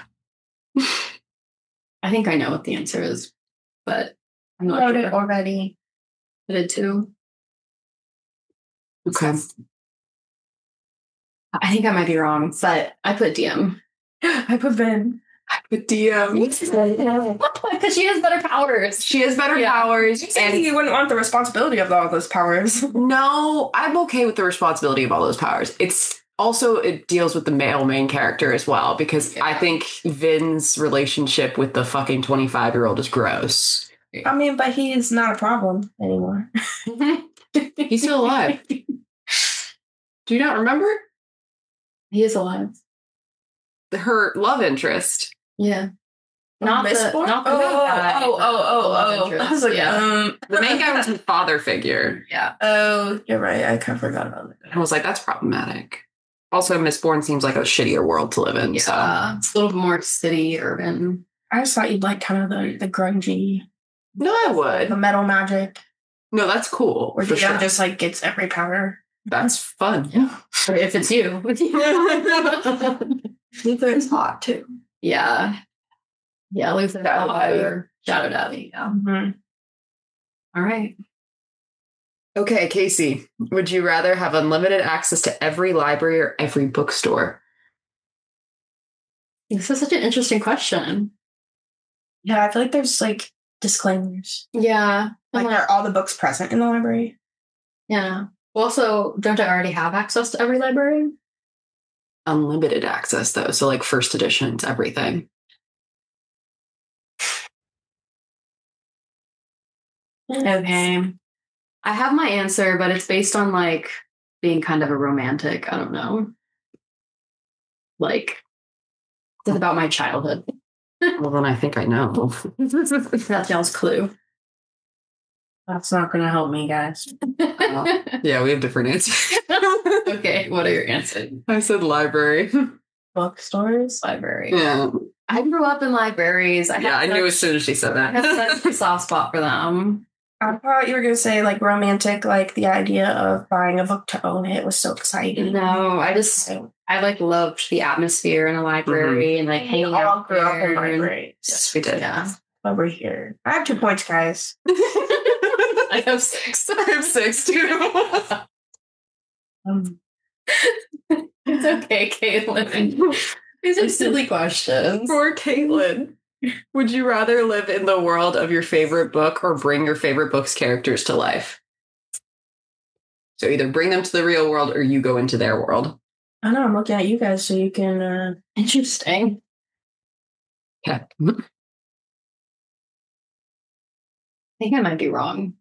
[SPEAKER 3] I think I know what the answer is, but I'm not
[SPEAKER 2] Wrote
[SPEAKER 3] sure.
[SPEAKER 2] it already.
[SPEAKER 3] I did too.
[SPEAKER 1] Okay.
[SPEAKER 3] I think I might be wrong, but I put DM.
[SPEAKER 2] I put Vin.
[SPEAKER 1] With DM.
[SPEAKER 3] Because she has better powers.
[SPEAKER 1] She has better
[SPEAKER 3] Yeah.
[SPEAKER 1] powers.
[SPEAKER 2] And you wouldn't want the responsibility of all those powers.
[SPEAKER 1] No, I'm okay with the responsibility of all those powers. It's also, it deals with the male main character as well, because I think Vin's relationship with the fucking 25-year-old is gross.
[SPEAKER 2] I mean, but he's not a problem anymore.
[SPEAKER 1] He's still alive. Do you not remember?
[SPEAKER 3] He is alive.
[SPEAKER 1] Her love interest.
[SPEAKER 3] Yeah. Not the
[SPEAKER 2] Mistborn?
[SPEAKER 3] not the
[SPEAKER 2] oh,
[SPEAKER 3] main guy,
[SPEAKER 2] oh,
[SPEAKER 3] the love interest.
[SPEAKER 2] I was like,
[SPEAKER 3] yeah.
[SPEAKER 1] The main guy was his father figure.
[SPEAKER 3] Yeah.
[SPEAKER 2] Oh, you're right. I kind of forgot about that.
[SPEAKER 1] I was like, that's problematic. Also, Mistborn seems like a shittier world to live in. So
[SPEAKER 3] Yeah. It's a little more city urban.
[SPEAKER 2] I just thought you'd like kind of the grungy,
[SPEAKER 1] no, I
[SPEAKER 2] the
[SPEAKER 1] would.
[SPEAKER 2] metal magic,
[SPEAKER 1] No, that's cool.
[SPEAKER 2] where
[SPEAKER 1] For
[SPEAKER 2] DM
[SPEAKER 1] sure.
[SPEAKER 2] just like gets every power.
[SPEAKER 1] That's fun.
[SPEAKER 3] Yeah. If it's you.
[SPEAKER 2] Luther is hot too.
[SPEAKER 3] Yeah. Yeah, Luther.
[SPEAKER 1] Shadow Daddy.
[SPEAKER 3] Shadow Daddy. Yeah.
[SPEAKER 2] Mm-hmm.
[SPEAKER 3] All right.
[SPEAKER 1] Okay, Casey, would you rather have unlimited access to every library or every bookstore?
[SPEAKER 3] This is such an interesting question.
[SPEAKER 2] Yeah, I feel like there's like disclaimers.
[SPEAKER 3] Yeah.
[SPEAKER 2] Like, are all the books present in the library?
[SPEAKER 3] Yeah. Well, also, don't I already have access to every library?
[SPEAKER 1] Unlimited access, though. So, like, first editions, everything.
[SPEAKER 3] Okay. I have my answer, but it's based on like being kind of a romantic. I don't know. Like, it's about my childhood.
[SPEAKER 1] Well, then I think I know.
[SPEAKER 3] That's y'all's clue.
[SPEAKER 2] That's not going to help me, guys.
[SPEAKER 1] Yeah, we have different answers.
[SPEAKER 3] Okay, what are your answers?
[SPEAKER 1] I said library.
[SPEAKER 2] Bookstores?
[SPEAKER 3] Library.
[SPEAKER 1] Yeah.
[SPEAKER 3] I grew up in libraries.
[SPEAKER 1] I knew as soon as she said
[SPEAKER 3] I have
[SPEAKER 1] that.
[SPEAKER 3] such a soft spot for them.
[SPEAKER 2] I thought you were going to say like romantic, like the idea of buying a book to own it was so exciting.
[SPEAKER 3] No, I like loved the atmosphere in a library and like
[SPEAKER 2] We
[SPEAKER 3] hanging
[SPEAKER 2] all
[SPEAKER 3] out
[SPEAKER 2] grew up in
[SPEAKER 3] there.
[SPEAKER 2] libraries.
[SPEAKER 1] Yes, we did.
[SPEAKER 3] Yeah.
[SPEAKER 2] Over here. I have 2 points, guys.
[SPEAKER 3] I have 6.
[SPEAKER 1] I have 6 too.
[SPEAKER 3] It's okay, Caitlin. These are silly questions.
[SPEAKER 1] For Caitlin, would you rather live in the world of your favorite book or bring your favorite book's characters to life? So either bring them to the real world or you go into their world.
[SPEAKER 2] I know, I'm looking at you guys so you can...
[SPEAKER 3] Interesting.
[SPEAKER 1] Yeah.
[SPEAKER 3] I think I might be wrong.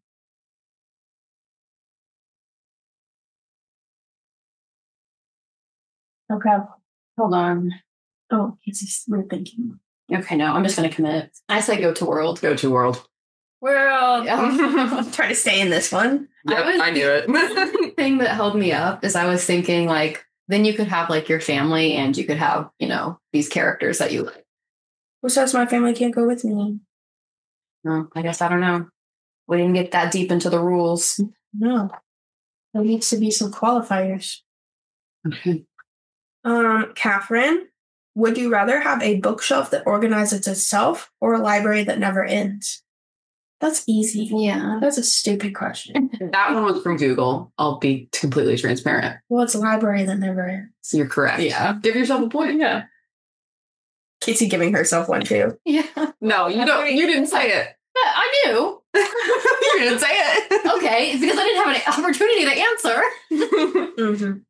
[SPEAKER 2] Okay.
[SPEAKER 3] Hold on.
[SPEAKER 2] Oh, we're thinking.
[SPEAKER 3] Okay, no, I'm just going to commit. I say go to world.
[SPEAKER 1] Go to world.
[SPEAKER 2] Well,
[SPEAKER 3] Yeah.
[SPEAKER 2] try to stay in this one.
[SPEAKER 1] Yep, I knew it.
[SPEAKER 3] The thing that held me up is I was thinking like, then you could have like your family and you could have, these characters that you like.
[SPEAKER 2] Who says my family can't go with me?
[SPEAKER 3] No, I guess I don't know. We didn't get that deep into the rules.
[SPEAKER 2] No. There needs to be some qualifiers.
[SPEAKER 1] Okay.
[SPEAKER 2] Catherine, would you rather have a bookshelf that organizes itself or a library that never ends? That's easy.
[SPEAKER 3] Yeah.
[SPEAKER 2] That's a stupid question.
[SPEAKER 1] That one was from Google. I'll be completely transparent.
[SPEAKER 2] Well, it's a library that never ends.
[SPEAKER 1] So you're correct.
[SPEAKER 3] Yeah.
[SPEAKER 1] Give yourself a point.
[SPEAKER 3] Yeah.
[SPEAKER 2] Casey giving herself one too.
[SPEAKER 3] Yeah.
[SPEAKER 1] No, you don't. You didn't say it.
[SPEAKER 3] I knew.
[SPEAKER 1] You didn't say it.
[SPEAKER 3] Okay, it's because I didn't have an opportunity to answer.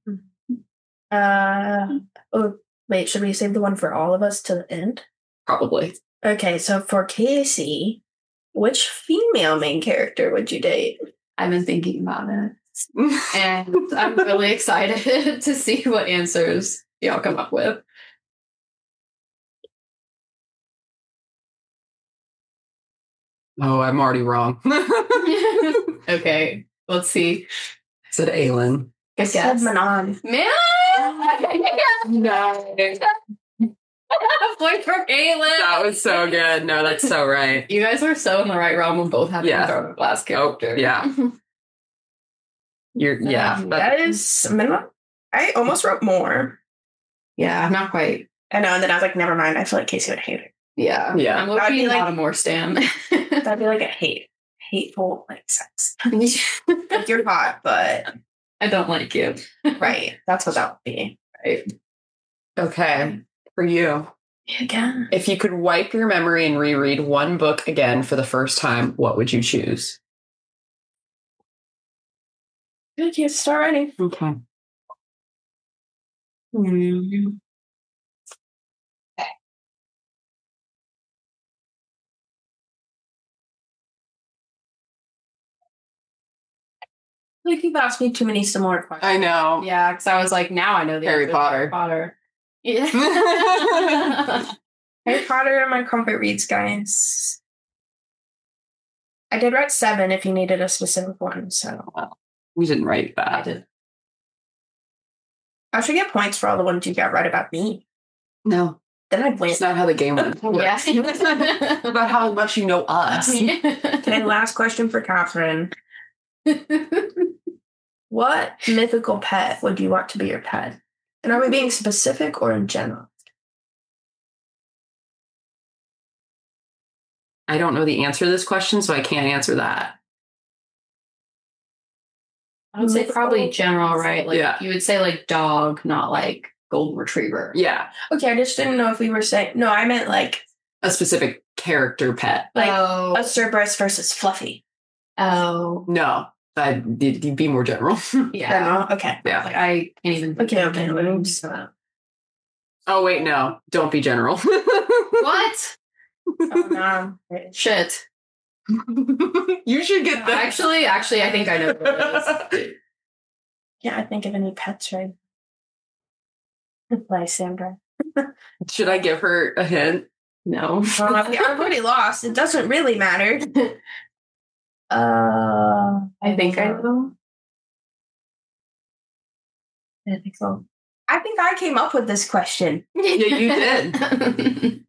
[SPEAKER 2] Oh, wait, should we save the one for all of us to the end?
[SPEAKER 1] Probably.
[SPEAKER 2] Okay, so for Casey, which female main character would you date?
[SPEAKER 3] I've been thinking about it. And I'm really excited to see what answers y'all come up with.
[SPEAKER 1] Oh, I'm already wrong.
[SPEAKER 3] Okay, let's see.
[SPEAKER 1] I said Aelin.
[SPEAKER 2] I
[SPEAKER 3] Good
[SPEAKER 2] said
[SPEAKER 3] guess.
[SPEAKER 2] Manon.
[SPEAKER 3] Man!
[SPEAKER 1] No.
[SPEAKER 3] Point for Caitlin!
[SPEAKER 1] That was so good. No, that's so right.
[SPEAKER 3] You guys are so in the right realm of both having
[SPEAKER 1] Yeah.
[SPEAKER 3] a Throne of Glass character.
[SPEAKER 1] Oh, yeah. Yeah.
[SPEAKER 2] That is Manon. I almost wrote more.
[SPEAKER 3] Yeah, I'm not quite.
[SPEAKER 2] I know, and then I was like, never mind. I feel like Casey would hate it.
[SPEAKER 3] Yeah.
[SPEAKER 1] Yeah.
[SPEAKER 3] I'm
[SPEAKER 2] That'd
[SPEAKER 3] looking
[SPEAKER 2] be like-
[SPEAKER 3] a more Stan.
[SPEAKER 2] That'd be like a hateful like sex. Like you're hot, but
[SPEAKER 3] I don't like you.
[SPEAKER 2] right. That's what that would be.
[SPEAKER 3] Right.
[SPEAKER 1] Okay. For you.
[SPEAKER 2] Again.
[SPEAKER 1] If you could wipe your memory and reread one book again for the first time, what would you choose?
[SPEAKER 2] Good, you start writing.
[SPEAKER 1] Okay.
[SPEAKER 2] Like you've asked me too many similar questions.
[SPEAKER 1] I know.
[SPEAKER 3] Yeah, because I was like, now I know the
[SPEAKER 1] Harry
[SPEAKER 3] answer to
[SPEAKER 1] Potter.
[SPEAKER 3] Harry Potter. Yeah.
[SPEAKER 2] Harry Potter are my comfort reads, guys. I did write 7 if you needed a specific one, so
[SPEAKER 1] We didn't write
[SPEAKER 3] I
[SPEAKER 1] that.
[SPEAKER 3] did.
[SPEAKER 2] I should get points for all the ones you got right about me.
[SPEAKER 1] No.
[SPEAKER 2] Then I'd win.
[SPEAKER 1] It's not how the game works.
[SPEAKER 3] Yeah.
[SPEAKER 1] It's about how much you know us.
[SPEAKER 2] Okay, last question for Catherine. What mythical pet would you want to be your pet? And are we being specific or in general?
[SPEAKER 1] I don't know the answer to this question, so I can't answer that.
[SPEAKER 3] I would say probably general, right? Like
[SPEAKER 1] Yeah.
[SPEAKER 3] you would say like dog, not like golden retriever.
[SPEAKER 1] Yeah.
[SPEAKER 2] Okay, I just didn't know if we were saying... No, I meant like
[SPEAKER 1] A specific character pet.
[SPEAKER 2] Like,
[SPEAKER 3] oh,
[SPEAKER 2] a Cerberus versus Fluffy.
[SPEAKER 3] oh,
[SPEAKER 1] No. You'd be more general.
[SPEAKER 3] yeah.
[SPEAKER 2] General? Okay.
[SPEAKER 1] Yeah.
[SPEAKER 3] Like I can't even.
[SPEAKER 2] Okay.
[SPEAKER 1] Oh, wait, no. Don't be general.
[SPEAKER 3] What?
[SPEAKER 2] Oh, no.
[SPEAKER 3] Shit.
[SPEAKER 1] You should get that.
[SPEAKER 3] Actually, I think I know what it is.
[SPEAKER 2] Can't think of any pets right now. Lysandra.
[SPEAKER 1] Should I give her a hint?
[SPEAKER 3] No.
[SPEAKER 2] I've already lost. It doesn't really matter.
[SPEAKER 3] I think I know.
[SPEAKER 2] I think so. I think I came up with this question.
[SPEAKER 1] Yeah, you did.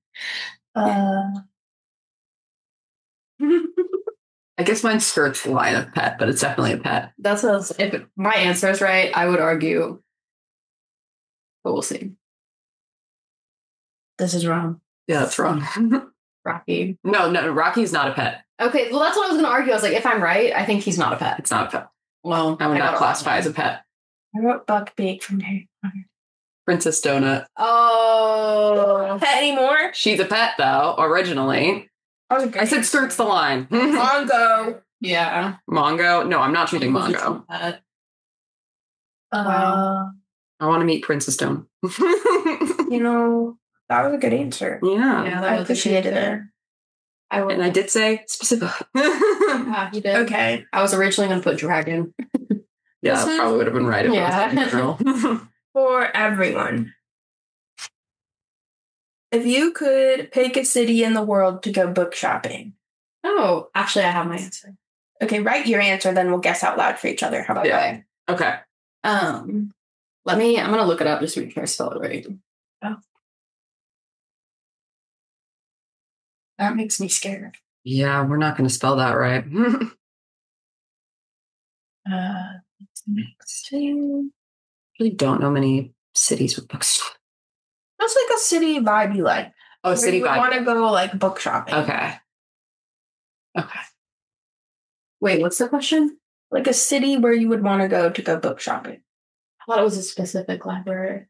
[SPEAKER 1] I guess mine skirts the line of pet, but it's definitely a pet.
[SPEAKER 3] That's what if my answer is right, I would argue. But we'll see.
[SPEAKER 2] This is wrong.
[SPEAKER 1] Yeah, that's wrong.
[SPEAKER 3] Rocky.
[SPEAKER 1] No, Rocky's not a pet.
[SPEAKER 3] Okay, well, that's what I was going to argue. I was like, if I'm right, I think he's not a pet.
[SPEAKER 1] It's not a pet.
[SPEAKER 3] Well,
[SPEAKER 1] I would not classify as a pet.
[SPEAKER 2] I wrote Buckbeak from Harry Potter.
[SPEAKER 1] Princess Donut.
[SPEAKER 3] Oh.
[SPEAKER 2] Pet anymore?
[SPEAKER 1] She's a pet, though, originally. I said skirts the line.
[SPEAKER 2] Mongo.
[SPEAKER 3] Yeah.
[SPEAKER 1] Mongo? No, I'm not choosing Mongo.
[SPEAKER 2] Wow.
[SPEAKER 1] I want to meet Princess Stone.
[SPEAKER 2] You know, that was a good answer.
[SPEAKER 1] Yeah.
[SPEAKER 3] Yeah,
[SPEAKER 2] I appreciated it.
[SPEAKER 1] And I did say specific.
[SPEAKER 3] Yeah, you did.
[SPEAKER 2] Okay.
[SPEAKER 3] I was originally going to put dragon.
[SPEAKER 1] Yeah, that probably would have been right if
[SPEAKER 3] Yeah.
[SPEAKER 1] I was a girl.
[SPEAKER 2] For everyone. If you could pick a city in the world to go book shopping.
[SPEAKER 3] Oh, actually, I have my answer.
[SPEAKER 2] Okay, write your answer, then we'll guess out loud for each other. How about that?
[SPEAKER 1] Okay.
[SPEAKER 3] I'm going to look it up just to make sure I spell it right.
[SPEAKER 2] Oh. That makes me scared.
[SPEAKER 1] Yeah, we're not going to spell that right.
[SPEAKER 2] Next thing.
[SPEAKER 1] Really don't know many cities with bookstores.
[SPEAKER 2] That's like a city vibe you like.
[SPEAKER 1] Oh, city
[SPEAKER 2] you
[SPEAKER 1] vibe.
[SPEAKER 2] want to go like book shopping.
[SPEAKER 1] Okay.
[SPEAKER 3] Wait, what's the question?
[SPEAKER 2] Like a city where you would want to go book shopping.
[SPEAKER 3] I thought it was a specific library.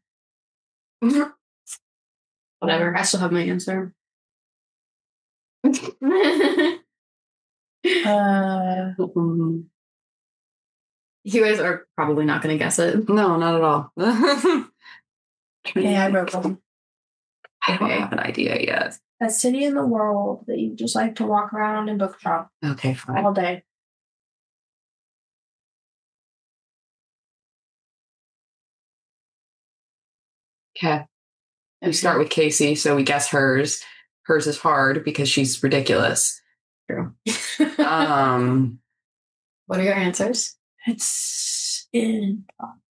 [SPEAKER 3] Whatever. I still have my answer. You guys are probably not going to guess it.
[SPEAKER 1] No, not at all.
[SPEAKER 2] Okay, I wrote one.
[SPEAKER 1] I don't have an idea yet.
[SPEAKER 2] A city in the world that you just like to walk around and book shop
[SPEAKER 1] Okay, fine.
[SPEAKER 2] all day.
[SPEAKER 1] Okay. We start with Casey, so we guess hers. Hers is hard because she's ridiculous.
[SPEAKER 3] True.
[SPEAKER 1] What
[SPEAKER 3] are your answers?
[SPEAKER 2] It's in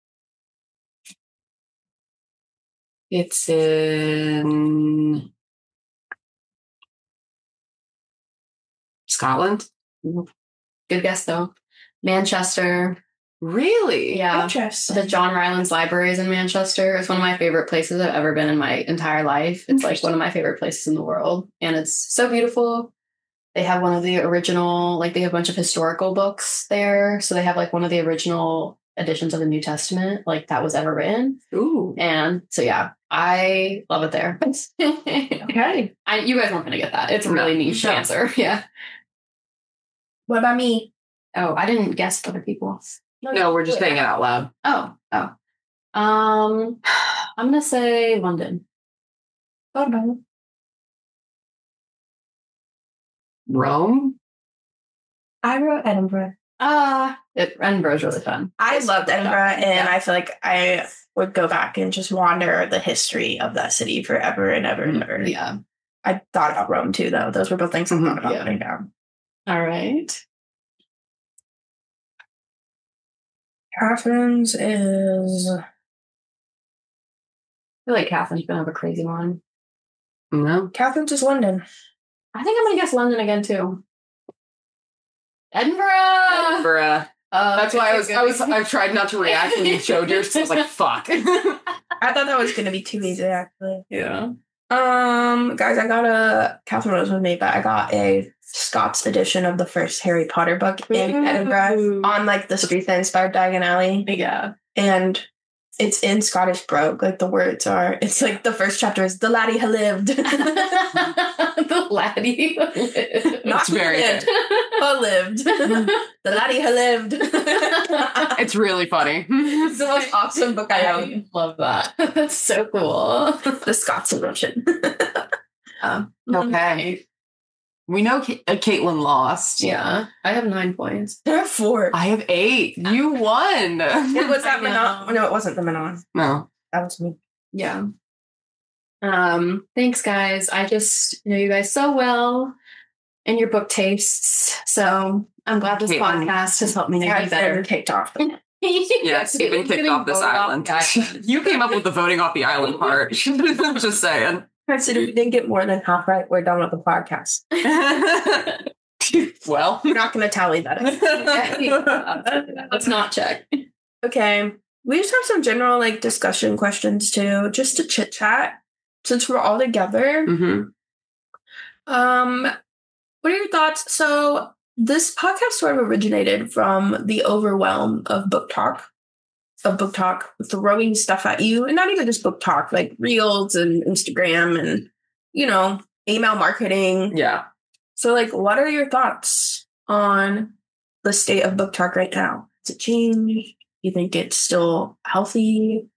[SPEAKER 1] Scotland.
[SPEAKER 3] Good guess, though. Manchester.
[SPEAKER 1] Really?
[SPEAKER 3] Yeah.
[SPEAKER 2] Interesting.
[SPEAKER 3] The John Rylands Library is in Manchester. It's one of my favorite places I've ever been in my entire life. It's like one of my favorite places in the world. And it's so beautiful. They have one of the original, like they have a bunch of historical books there. So they have like one of the original editions of the New Testament, like that was ever written.
[SPEAKER 1] Ooh.
[SPEAKER 3] And so, yeah, I love it there.
[SPEAKER 2] Okay.
[SPEAKER 3] You guys weren't going to get that. It's a really niche answer. Yeah.
[SPEAKER 2] What about me?
[SPEAKER 3] Oh, I didn't guess other people.
[SPEAKER 1] No, we're just saying it out loud.
[SPEAKER 3] Oh. I'm going to say London.
[SPEAKER 2] Thought about it.
[SPEAKER 1] Rome?
[SPEAKER 2] I wrote Edinburgh.
[SPEAKER 3] Edinburgh's really fun.
[SPEAKER 2] I loved Edinburgh, and I feel like I would go back and just wander the history of that city forever and ever and ever.
[SPEAKER 3] Yeah.
[SPEAKER 2] I thought about Rome too, though. Those were both things I thought about putting down.
[SPEAKER 3] All right.
[SPEAKER 2] Catherine's is...
[SPEAKER 3] I feel like Catherine's going to have a crazy one.
[SPEAKER 1] No.
[SPEAKER 2] Catherine's is London.
[SPEAKER 3] I think I'm going to guess London again, too. Edinburgh.
[SPEAKER 1] That's why I tried not to react when you showed yours. So I was like, fuck.
[SPEAKER 2] I thought that was going to be too easy, actually.
[SPEAKER 3] Yeah.
[SPEAKER 2] Guys, I got Catherine was with me, but I got a Scots edition of the first Harry Potter book in Edinburgh on like the street that inspired Diagon Alley.
[SPEAKER 3] Yeah.
[SPEAKER 2] And it's in Scottish Brogue. Like the words are, it's like the first chapter is the laddie ha lived.
[SPEAKER 3] The laddie ha lived.
[SPEAKER 1] Not very
[SPEAKER 2] lived, but lived. The laddie ha lived.
[SPEAKER 1] It's really funny.
[SPEAKER 2] It's the most awesome book I own.
[SPEAKER 3] I love that. That's so cool.
[SPEAKER 2] The Scots edition.
[SPEAKER 1] Okay. We know Caitlin lost.
[SPEAKER 3] Yeah. I have 9 points.
[SPEAKER 2] I have 4.
[SPEAKER 1] I have 8. You won.
[SPEAKER 2] It was that
[SPEAKER 3] I know.
[SPEAKER 2] Manon. No, it wasn't the Manon.
[SPEAKER 1] No.
[SPEAKER 2] That was me.
[SPEAKER 3] Yeah. Thanks, guys. I just know you guys so well and your book tastes. So I'm glad this
[SPEAKER 1] Caitlin.
[SPEAKER 3] podcast has helped me know you
[SPEAKER 2] I've
[SPEAKER 3] better.
[SPEAKER 2] been kicked off.
[SPEAKER 1] Yes, you've been kicked off this island. You came up with the voting off the island part. I'm just saying.
[SPEAKER 2] Consider we didn't get more than half right. We're done with the podcast.
[SPEAKER 1] Well,
[SPEAKER 2] We're not going to tally that.
[SPEAKER 3] Let's not check.
[SPEAKER 2] Okay. We just have some general like discussion questions too, just to chit chat since we're all together.
[SPEAKER 1] Mhm.
[SPEAKER 2] What are your thoughts? So this podcast sort of originated from the overwhelm of book talk, throwing stuff at you, and not even just book talk, like reels and Instagram and, email marketing.
[SPEAKER 1] Yeah.
[SPEAKER 2] So like, what are your thoughts on the state of book talk right now? Has it changed? You think it's still healthy?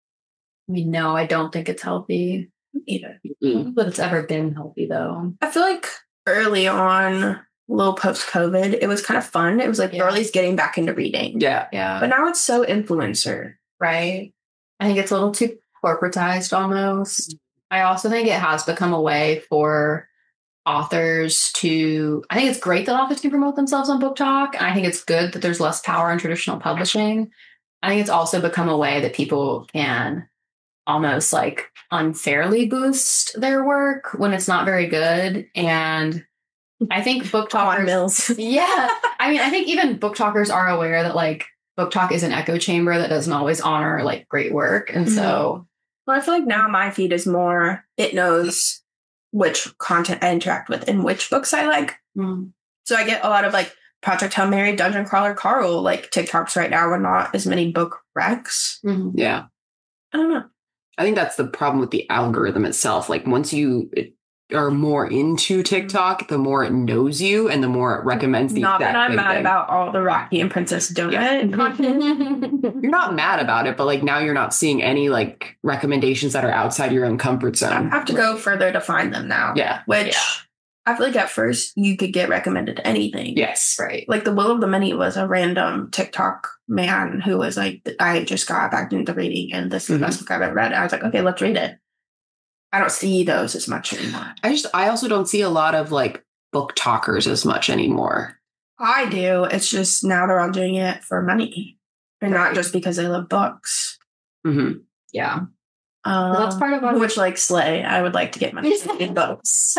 [SPEAKER 3] I mean, no, I don't think it's healthy.
[SPEAKER 2] Either.
[SPEAKER 3] But it's ever been healthy, though.
[SPEAKER 2] I feel like early on, a little post-COVID, it was kind of fun. It was like Burley's getting back into reading.
[SPEAKER 1] Yeah.
[SPEAKER 3] Yeah.
[SPEAKER 2] But now it's so influencer.
[SPEAKER 3] Right. I think it's a little too corporatized almost. I also think it has become a way for authors to, I think it's great that authors can promote themselves on Book Talk. And I think it's good that there's less power in traditional publishing. I think it's also become a way that people can almost like unfairly boost their work when it's not very good. And I think book talkers,
[SPEAKER 2] Mills.
[SPEAKER 3] yeah. I mean, I think even book talkers are aware that like Book Talk is an echo chamber that doesn't always honor like great work. And so,
[SPEAKER 2] Well, I feel like now my feed is more, it knows which content I interact with and which books I like. So I get a lot of like Project Hail Mary, Dungeon Crawler Carl, like TikToks right now, and not as many book recs.
[SPEAKER 1] Yeah.
[SPEAKER 2] I don't know.
[SPEAKER 1] I think that's the problem with the algorithm itself. Like once you are more into TikTok, the more it knows you and the more it recommends the
[SPEAKER 2] Not
[SPEAKER 1] exact
[SPEAKER 2] that I'm
[SPEAKER 1] same
[SPEAKER 2] mad
[SPEAKER 1] thing.
[SPEAKER 2] about all the Rocky and Princess Donut content.
[SPEAKER 1] You're not mad about it, but like now you're not seeing any like recommendations that are outside your own comfort
[SPEAKER 2] I
[SPEAKER 1] zone.
[SPEAKER 2] have to go further to find them now.
[SPEAKER 1] Yeah.
[SPEAKER 2] Which I feel like at first you could get recommended anything.
[SPEAKER 1] Yes.
[SPEAKER 3] right.
[SPEAKER 2] Like the Will of the Many was a random TikTok man who was like, I just got back into reading and this is the best book I've ever read. And I was like, okay, let's read it. I don't see those as much anymore.
[SPEAKER 1] I also don't see a lot of like book talkers as much anymore.
[SPEAKER 2] I do. It's just now they're all doing it for money. And not just because they love books.
[SPEAKER 1] Mm-hmm.
[SPEAKER 3] Yeah. That's part of our
[SPEAKER 2] which like Slay, I would like to get money in books.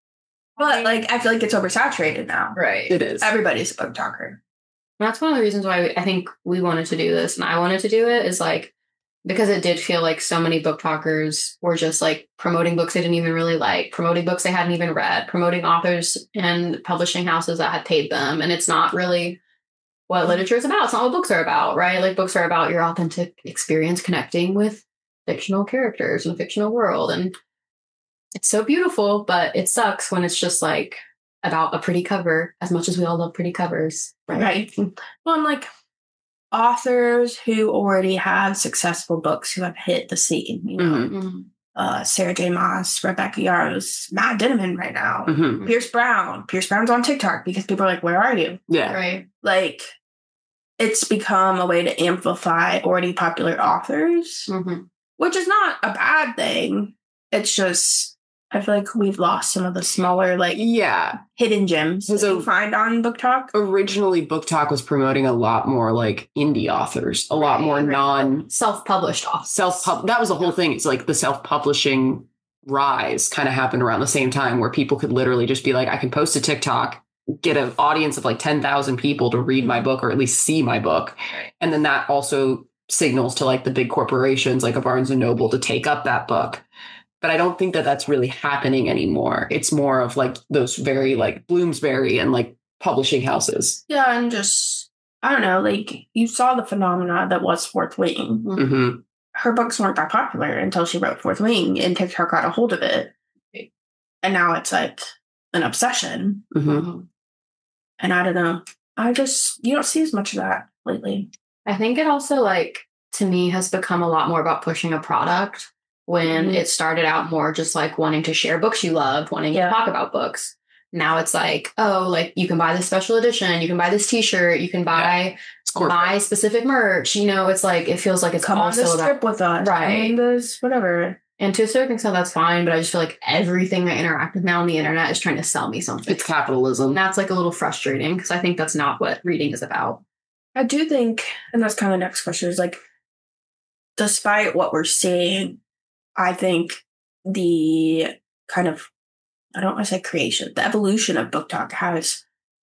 [SPEAKER 2] But like I feel like it's oversaturated now.
[SPEAKER 3] right.
[SPEAKER 1] It is.
[SPEAKER 2] Everybody's a book talker.
[SPEAKER 3] That's one of the reasons why I think we wanted to do this and I wanted to do it is like, because it did feel like so many book talkers were just like promoting books they didn't even really like, promoting books they hadn't even read, promoting authors and publishing houses that had paid them. And it's not really what literature is about. It's not what books are about, right? Like books are about your authentic experience connecting with fictional characters in a fictional world. And it's so beautiful, but it sucks when it's just like about a pretty cover, as much as we all love pretty covers.
[SPEAKER 2] Right. Well, and like authors who already have successful books who have hit the scene, you know, Sarah J. Maas, Rebecca Yarros, Matt Dinniman right now,
[SPEAKER 1] Mm-hmm.
[SPEAKER 2] Pierce Brown. Pierce Brown's on TikTok because people are like, where are you?
[SPEAKER 1] Yeah.
[SPEAKER 3] Right.
[SPEAKER 2] Like, it's become a way to amplify already popular authors, which is not a bad thing. It's just, I feel like we've lost some of the smaller, like, hidden gems that you find on Book Talk.
[SPEAKER 1] Originally, Book Talk was promoting a lot more like indie authors, a lot more
[SPEAKER 3] self-published authors.
[SPEAKER 1] That was the whole thing. It's like the self-publishing rise kind of happened around the same time where people could literally just be like, I can post a TikTok, get an audience of like 10,000 people to read my book or at least see my book. And then that also signals to like the big corporations like a Barnes and Noble to take up that book. But I don't think that that's really happening anymore. It's more of like those very like Bloomsbury and like publishing houses.
[SPEAKER 2] Yeah, and just, I don't know, like you saw the phenomena that was Fourth Wing.
[SPEAKER 1] Mm-hmm.
[SPEAKER 2] Her books weren't that popular until she wrote Fourth Wing and TikTok got a hold of it. And now it's like an obsession.
[SPEAKER 1] Mm-hmm.
[SPEAKER 2] And I don't know. You don't see as much of that lately.
[SPEAKER 3] I think it also like, to me, has become a lot more about pushing a product. When it started out more just like wanting to share books you loved, wanting to talk about books. now it's like, oh, like you can buy this special edition, you can buy this t-shirt, you can buy my specific merch. You know, it's like, it feels like it's
[SPEAKER 2] come on this trip with us.
[SPEAKER 3] Right.
[SPEAKER 2] And this, whatever.
[SPEAKER 3] And to a certain extent, that's fine. But I just feel like everything I interact with now on the internet is trying to sell me something.
[SPEAKER 1] It's capitalism.
[SPEAKER 3] And that's like a little frustrating because I think that's not what reading is about.
[SPEAKER 2] I do think, and that's kind of the next question, is like, despite what we're seeing, I think the kind of, I don't want to say creation, the evolution of Book Talk has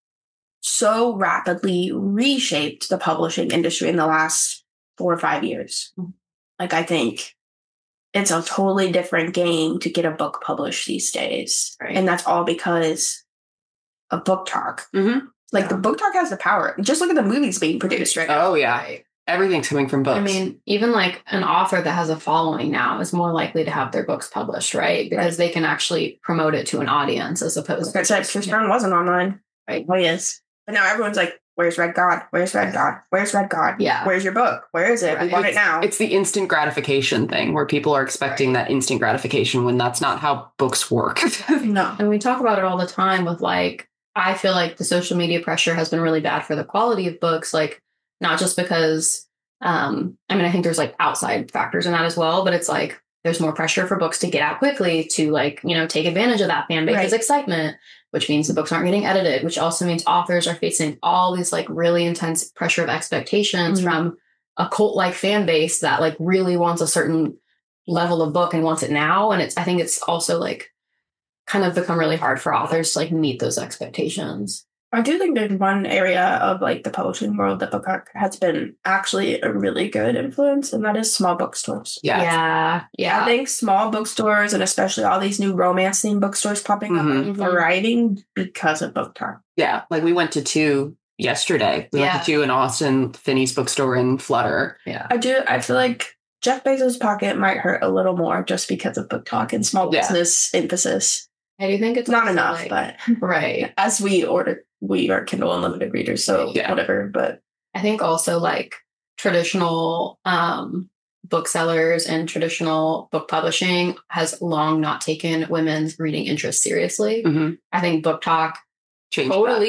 [SPEAKER 2] so rapidly reshaped the publishing industry in the last 4 or 5 years. Like, I think it's a totally different game to get a book published these days.
[SPEAKER 3] Right.
[SPEAKER 2] And that's all because of Book Talk.
[SPEAKER 1] Mm-hmm.
[SPEAKER 2] Like, the Book Talk has the power. Just look at the movies being produced right now.
[SPEAKER 1] Oh, yeah. Everything's coming from books.
[SPEAKER 3] I mean, even like an author that has a following now is more likely to have their books published, right? Because they can actually promote it to an audience as opposed to...
[SPEAKER 2] Like I said, Chris Brown wasn't online. Right. Oh, he is. But now everyone's like, where's Red God? Where's Red God? Where's Red God?
[SPEAKER 3] Yeah.
[SPEAKER 2] Where's your book? Where is it? We want it now.
[SPEAKER 1] It's the instant gratification thing where people are expecting that instant gratification when that's not how books work.
[SPEAKER 2] No.
[SPEAKER 3] And we talk about it all the time with like, I feel like the social media pressure has been really bad for the quality of books, like not just because, I mean, I think there's like outside factors in that as well, but it's like, there's more pressure for books to get out quickly to like, you know, take advantage of that fan base's excitement, which means the books aren't getting edited, which also means authors are facing all these like really intense pressure of expectations from a cult-like fan base that like really wants a certain level of book and wants it now. And I think it's also like kind of become really hard for authors to like meet those expectations.
[SPEAKER 2] I do think there's one area of like the publishing world that Book Talk has been actually a really good influence, and that is small bookstores.
[SPEAKER 3] Yeah.
[SPEAKER 2] I think small bookstores, and especially all these new romance themed bookstores popping up and thriving because of Book Talk.
[SPEAKER 1] Yeah, like we went to 2 yesterday. We went to 2 in Austin, Finney's bookstore and Flutter.
[SPEAKER 3] Yeah.
[SPEAKER 2] I feel like Jeff Bezos' pocket might hurt a little more just because of Book Talk and small business emphasis.
[SPEAKER 3] I do think it's
[SPEAKER 2] not enough,
[SPEAKER 3] like,
[SPEAKER 2] but
[SPEAKER 3] right.
[SPEAKER 2] As we are Kindle Unlimited readers, so whatever. But
[SPEAKER 3] I think also like traditional booksellers and traditional book publishing has long not taken women's reading interest seriously. I think Book Talk changed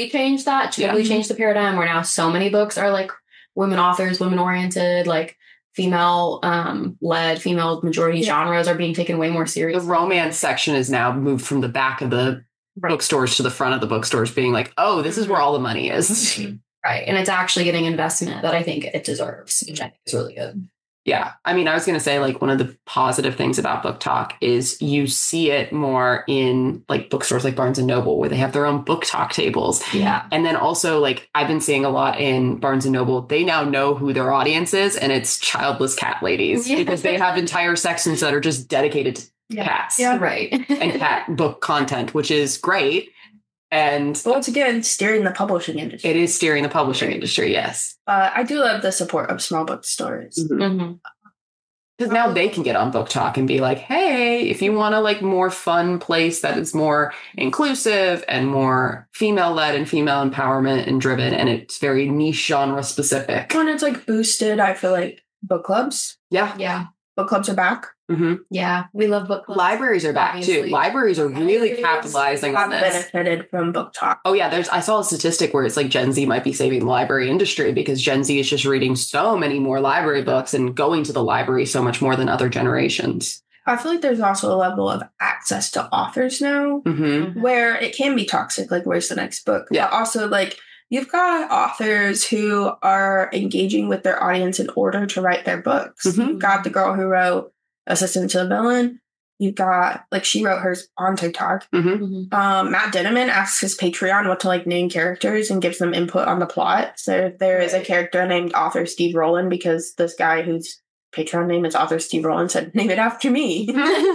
[SPEAKER 3] the paradigm where now so many books are like women authors, women oriented, like female led, female majority genres are being taken way more seriously.
[SPEAKER 1] The romance section is now moved from the back of the bookstores to the front of the bookstores, being like, oh, this is where all the money is.
[SPEAKER 3] Right. And it's actually getting investment that I think it deserves, which I think is really good.
[SPEAKER 1] Yeah. I mean, I was going to say, like, one of the positive things about Book Talk is you see it more in like bookstores like Barnes and Noble, where they have their own Book Talk tables.
[SPEAKER 3] Yeah.
[SPEAKER 1] And then also, like, I've been seeing a lot in Barnes and Noble. They now know who their audience is, and it's childless cat ladies because they have entire sections that are just dedicated to cats.
[SPEAKER 2] Yeah.
[SPEAKER 3] Right.
[SPEAKER 1] And cat book content, which is great. And
[SPEAKER 2] once again, steering the publishing industry.
[SPEAKER 1] It is steering the publishing industry, yes.
[SPEAKER 2] I do love the support of small bookstores.
[SPEAKER 1] Because now they can get on Book Talk and be like, hey, if you want a like more fun place that is more inclusive and more female-led and female empowerment and driven, and it's very niche genre specific.
[SPEAKER 2] When it's like boosted, I feel like book clubs.
[SPEAKER 3] Yeah.
[SPEAKER 2] Book clubs are back.
[SPEAKER 3] Yeah, we love book clubs.
[SPEAKER 1] Libraries are back too. Libraries are really capitalizing on this.
[SPEAKER 2] Benefited from Book Talk.
[SPEAKER 1] Oh yeah, I saw a statistic where it's like Gen Z might be saving the library industry because Gen Z is just reading so many more library books and going to the library so much more than other generations.
[SPEAKER 2] I feel like there's also a level of access to authors now where it can be toxic, like where's the next book?
[SPEAKER 1] Yeah.
[SPEAKER 2] But also like you've got authors who are engaging with their audience in order to write their books. You've got the girl who wrote Assistant to the Villain. You've got, like, she wrote hers on TikTok. Matt Dinniman asks his Patreon what to, like, name characters and gives them input on the plot. So there is a character named Author Steve Rowland because this guy whose Patreon name is Author Steve Rowland said, name it after me.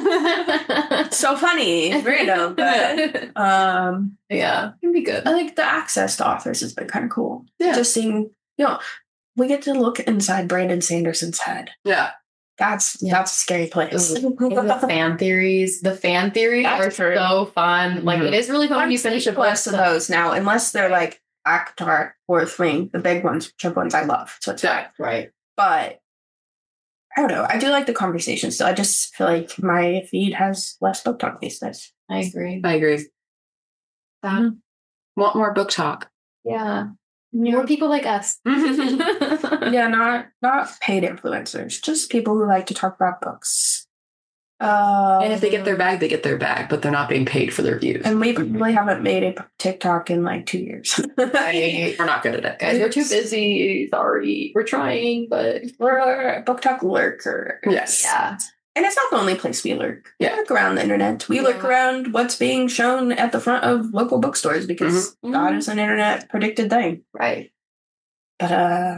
[SPEAKER 2] So funny. It's random. But,
[SPEAKER 3] yeah, it'd be good.
[SPEAKER 2] I think the access to authors has been kind of cool.
[SPEAKER 1] Yeah.
[SPEAKER 2] Just seeing, we get to look inside Brandon Sanderson's head.
[SPEAKER 1] Yeah.
[SPEAKER 2] That's a scary place.
[SPEAKER 3] The fan theories are so fun. Like it is really fun when you finish a book.
[SPEAKER 2] Less of those now, unless they're like ACOTAR or Wing, the big ones, which are ones I love. So it's fine.
[SPEAKER 3] Right.
[SPEAKER 2] But I don't know. I do like the conversation still. I just feel like my feed has less Book Talk these days.
[SPEAKER 3] I agree. That.
[SPEAKER 1] Want more book talk.
[SPEAKER 3] Yeah. More people like us.
[SPEAKER 2] Yeah, not paid influencers, just people who like to talk about books.
[SPEAKER 1] And if they get their bag, they get their bag, but they're not being paid for their views.
[SPEAKER 2] And we really haven't made a TikTok in like 2 years.
[SPEAKER 1] We're not good at it.
[SPEAKER 3] Guys, we're too busy. Sorry. We're trying, but
[SPEAKER 2] We're Book Talk lurkers.
[SPEAKER 1] Yes.
[SPEAKER 3] yeah.
[SPEAKER 2] And it's not the only place we lurk. We
[SPEAKER 1] Yeah.
[SPEAKER 2] lurk around the internet. We lurk around what's being shown at the front of local bookstores because that is an internet predicted thing.
[SPEAKER 3] Right.
[SPEAKER 2] But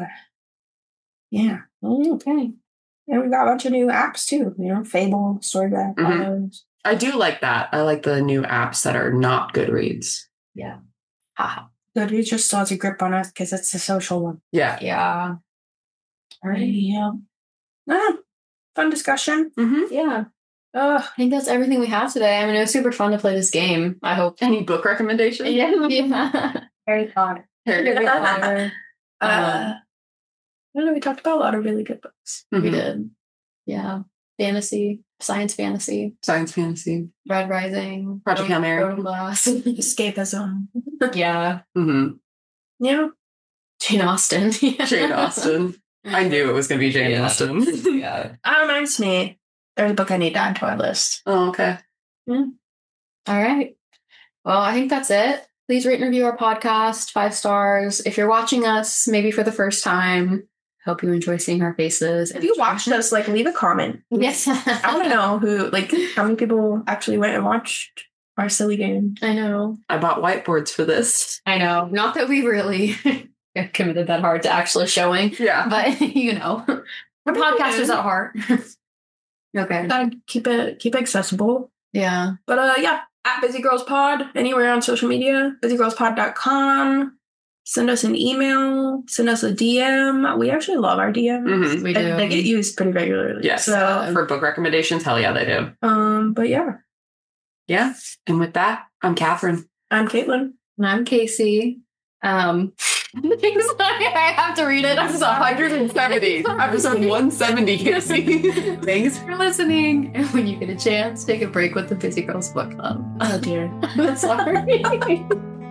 [SPEAKER 2] yeah. Okay. And we got a bunch of new apps too. Fable, Storygraph, all those.
[SPEAKER 1] I do like that. I like the new apps that are not Goodreads.
[SPEAKER 3] Yeah. Haha.
[SPEAKER 2] Goodreads just still has a grip on us because it's a social one.
[SPEAKER 1] Yeah.
[SPEAKER 3] Yeah.
[SPEAKER 2] All right. Yeah. Fun discussion.
[SPEAKER 1] Mm-hmm.
[SPEAKER 3] Yeah. I think that's everything we have today. I mean, it was super fun to play this game. I hope.
[SPEAKER 1] Any book recommendations?
[SPEAKER 3] Yeah.
[SPEAKER 2] Harry Potter.
[SPEAKER 3] Harry Potter.
[SPEAKER 2] I don't know. We talked about a lot of really good books.
[SPEAKER 3] We did. Yeah. Fantasy. Science fantasy.
[SPEAKER 1] Science fantasy.
[SPEAKER 3] Red Rising.
[SPEAKER 1] Project Hail Mary.
[SPEAKER 3] Golden Glass.
[SPEAKER 2] Escapism.
[SPEAKER 3] Yeah.
[SPEAKER 1] Mm-hmm.
[SPEAKER 2] Yeah.
[SPEAKER 3] Jane Austen.
[SPEAKER 1] Jane Austen. I knew it was going to be Jane Austen.
[SPEAKER 3] Yeah.
[SPEAKER 2] That reminds me. There's a book I need to add to our list.
[SPEAKER 1] Oh, okay.
[SPEAKER 3] All right. Well, I think that's it. Please rate and review our podcast, 5 stars. If you're watching us, maybe for the first time, hope you enjoy seeing our faces.
[SPEAKER 2] If you watched us, leave a comment.
[SPEAKER 3] Yes.
[SPEAKER 2] I want to know how many people actually went and watched our silly game.
[SPEAKER 3] I know.
[SPEAKER 1] I bought whiteboards for this.
[SPEAKER 3] I know. Not that we really committed that hard to actually showing,
[SPEAKER 1] Yeah.
[SPEAKER 3] but we're podcasters at heart. Okay.
[SPEAKER 2] Gotta keep it accessible.
[SPEAKER 3] Yeah.
[SPEAKER 2] But at Busy Girls Pod, anywhere on social media, busygirlspod.com. Send us an email, send us a DM. We actually love our DMs.
[SPEAKER 1] Mm-hmm.
[SPEAKER 3] We do.
[SPEAKER 2] They get used pretty regularly.
[SPEAKER 1] Yes.
[SPEAKER 2] So,
[SPEAKER 1] For book recommendations, hell yeah, they do.
[SPEAKER 2] but yeah,
[SPEAKER 1] Yeah. And with that, I'm Catherine.
[SPEAKER 2] I'm Caitlin.
[SPEAKER 3] And I'm Casey. I have to read it. I'm sorry.
[SPEAKER 1] 170. Episode 170, Casey.
[SPEAKER 3] Thanks for listening. And when you get a chance, take a break with the Busy Girls Book Club.
[SPEAKER 2] Oh dear.
[SPEAKER 3] Sorry.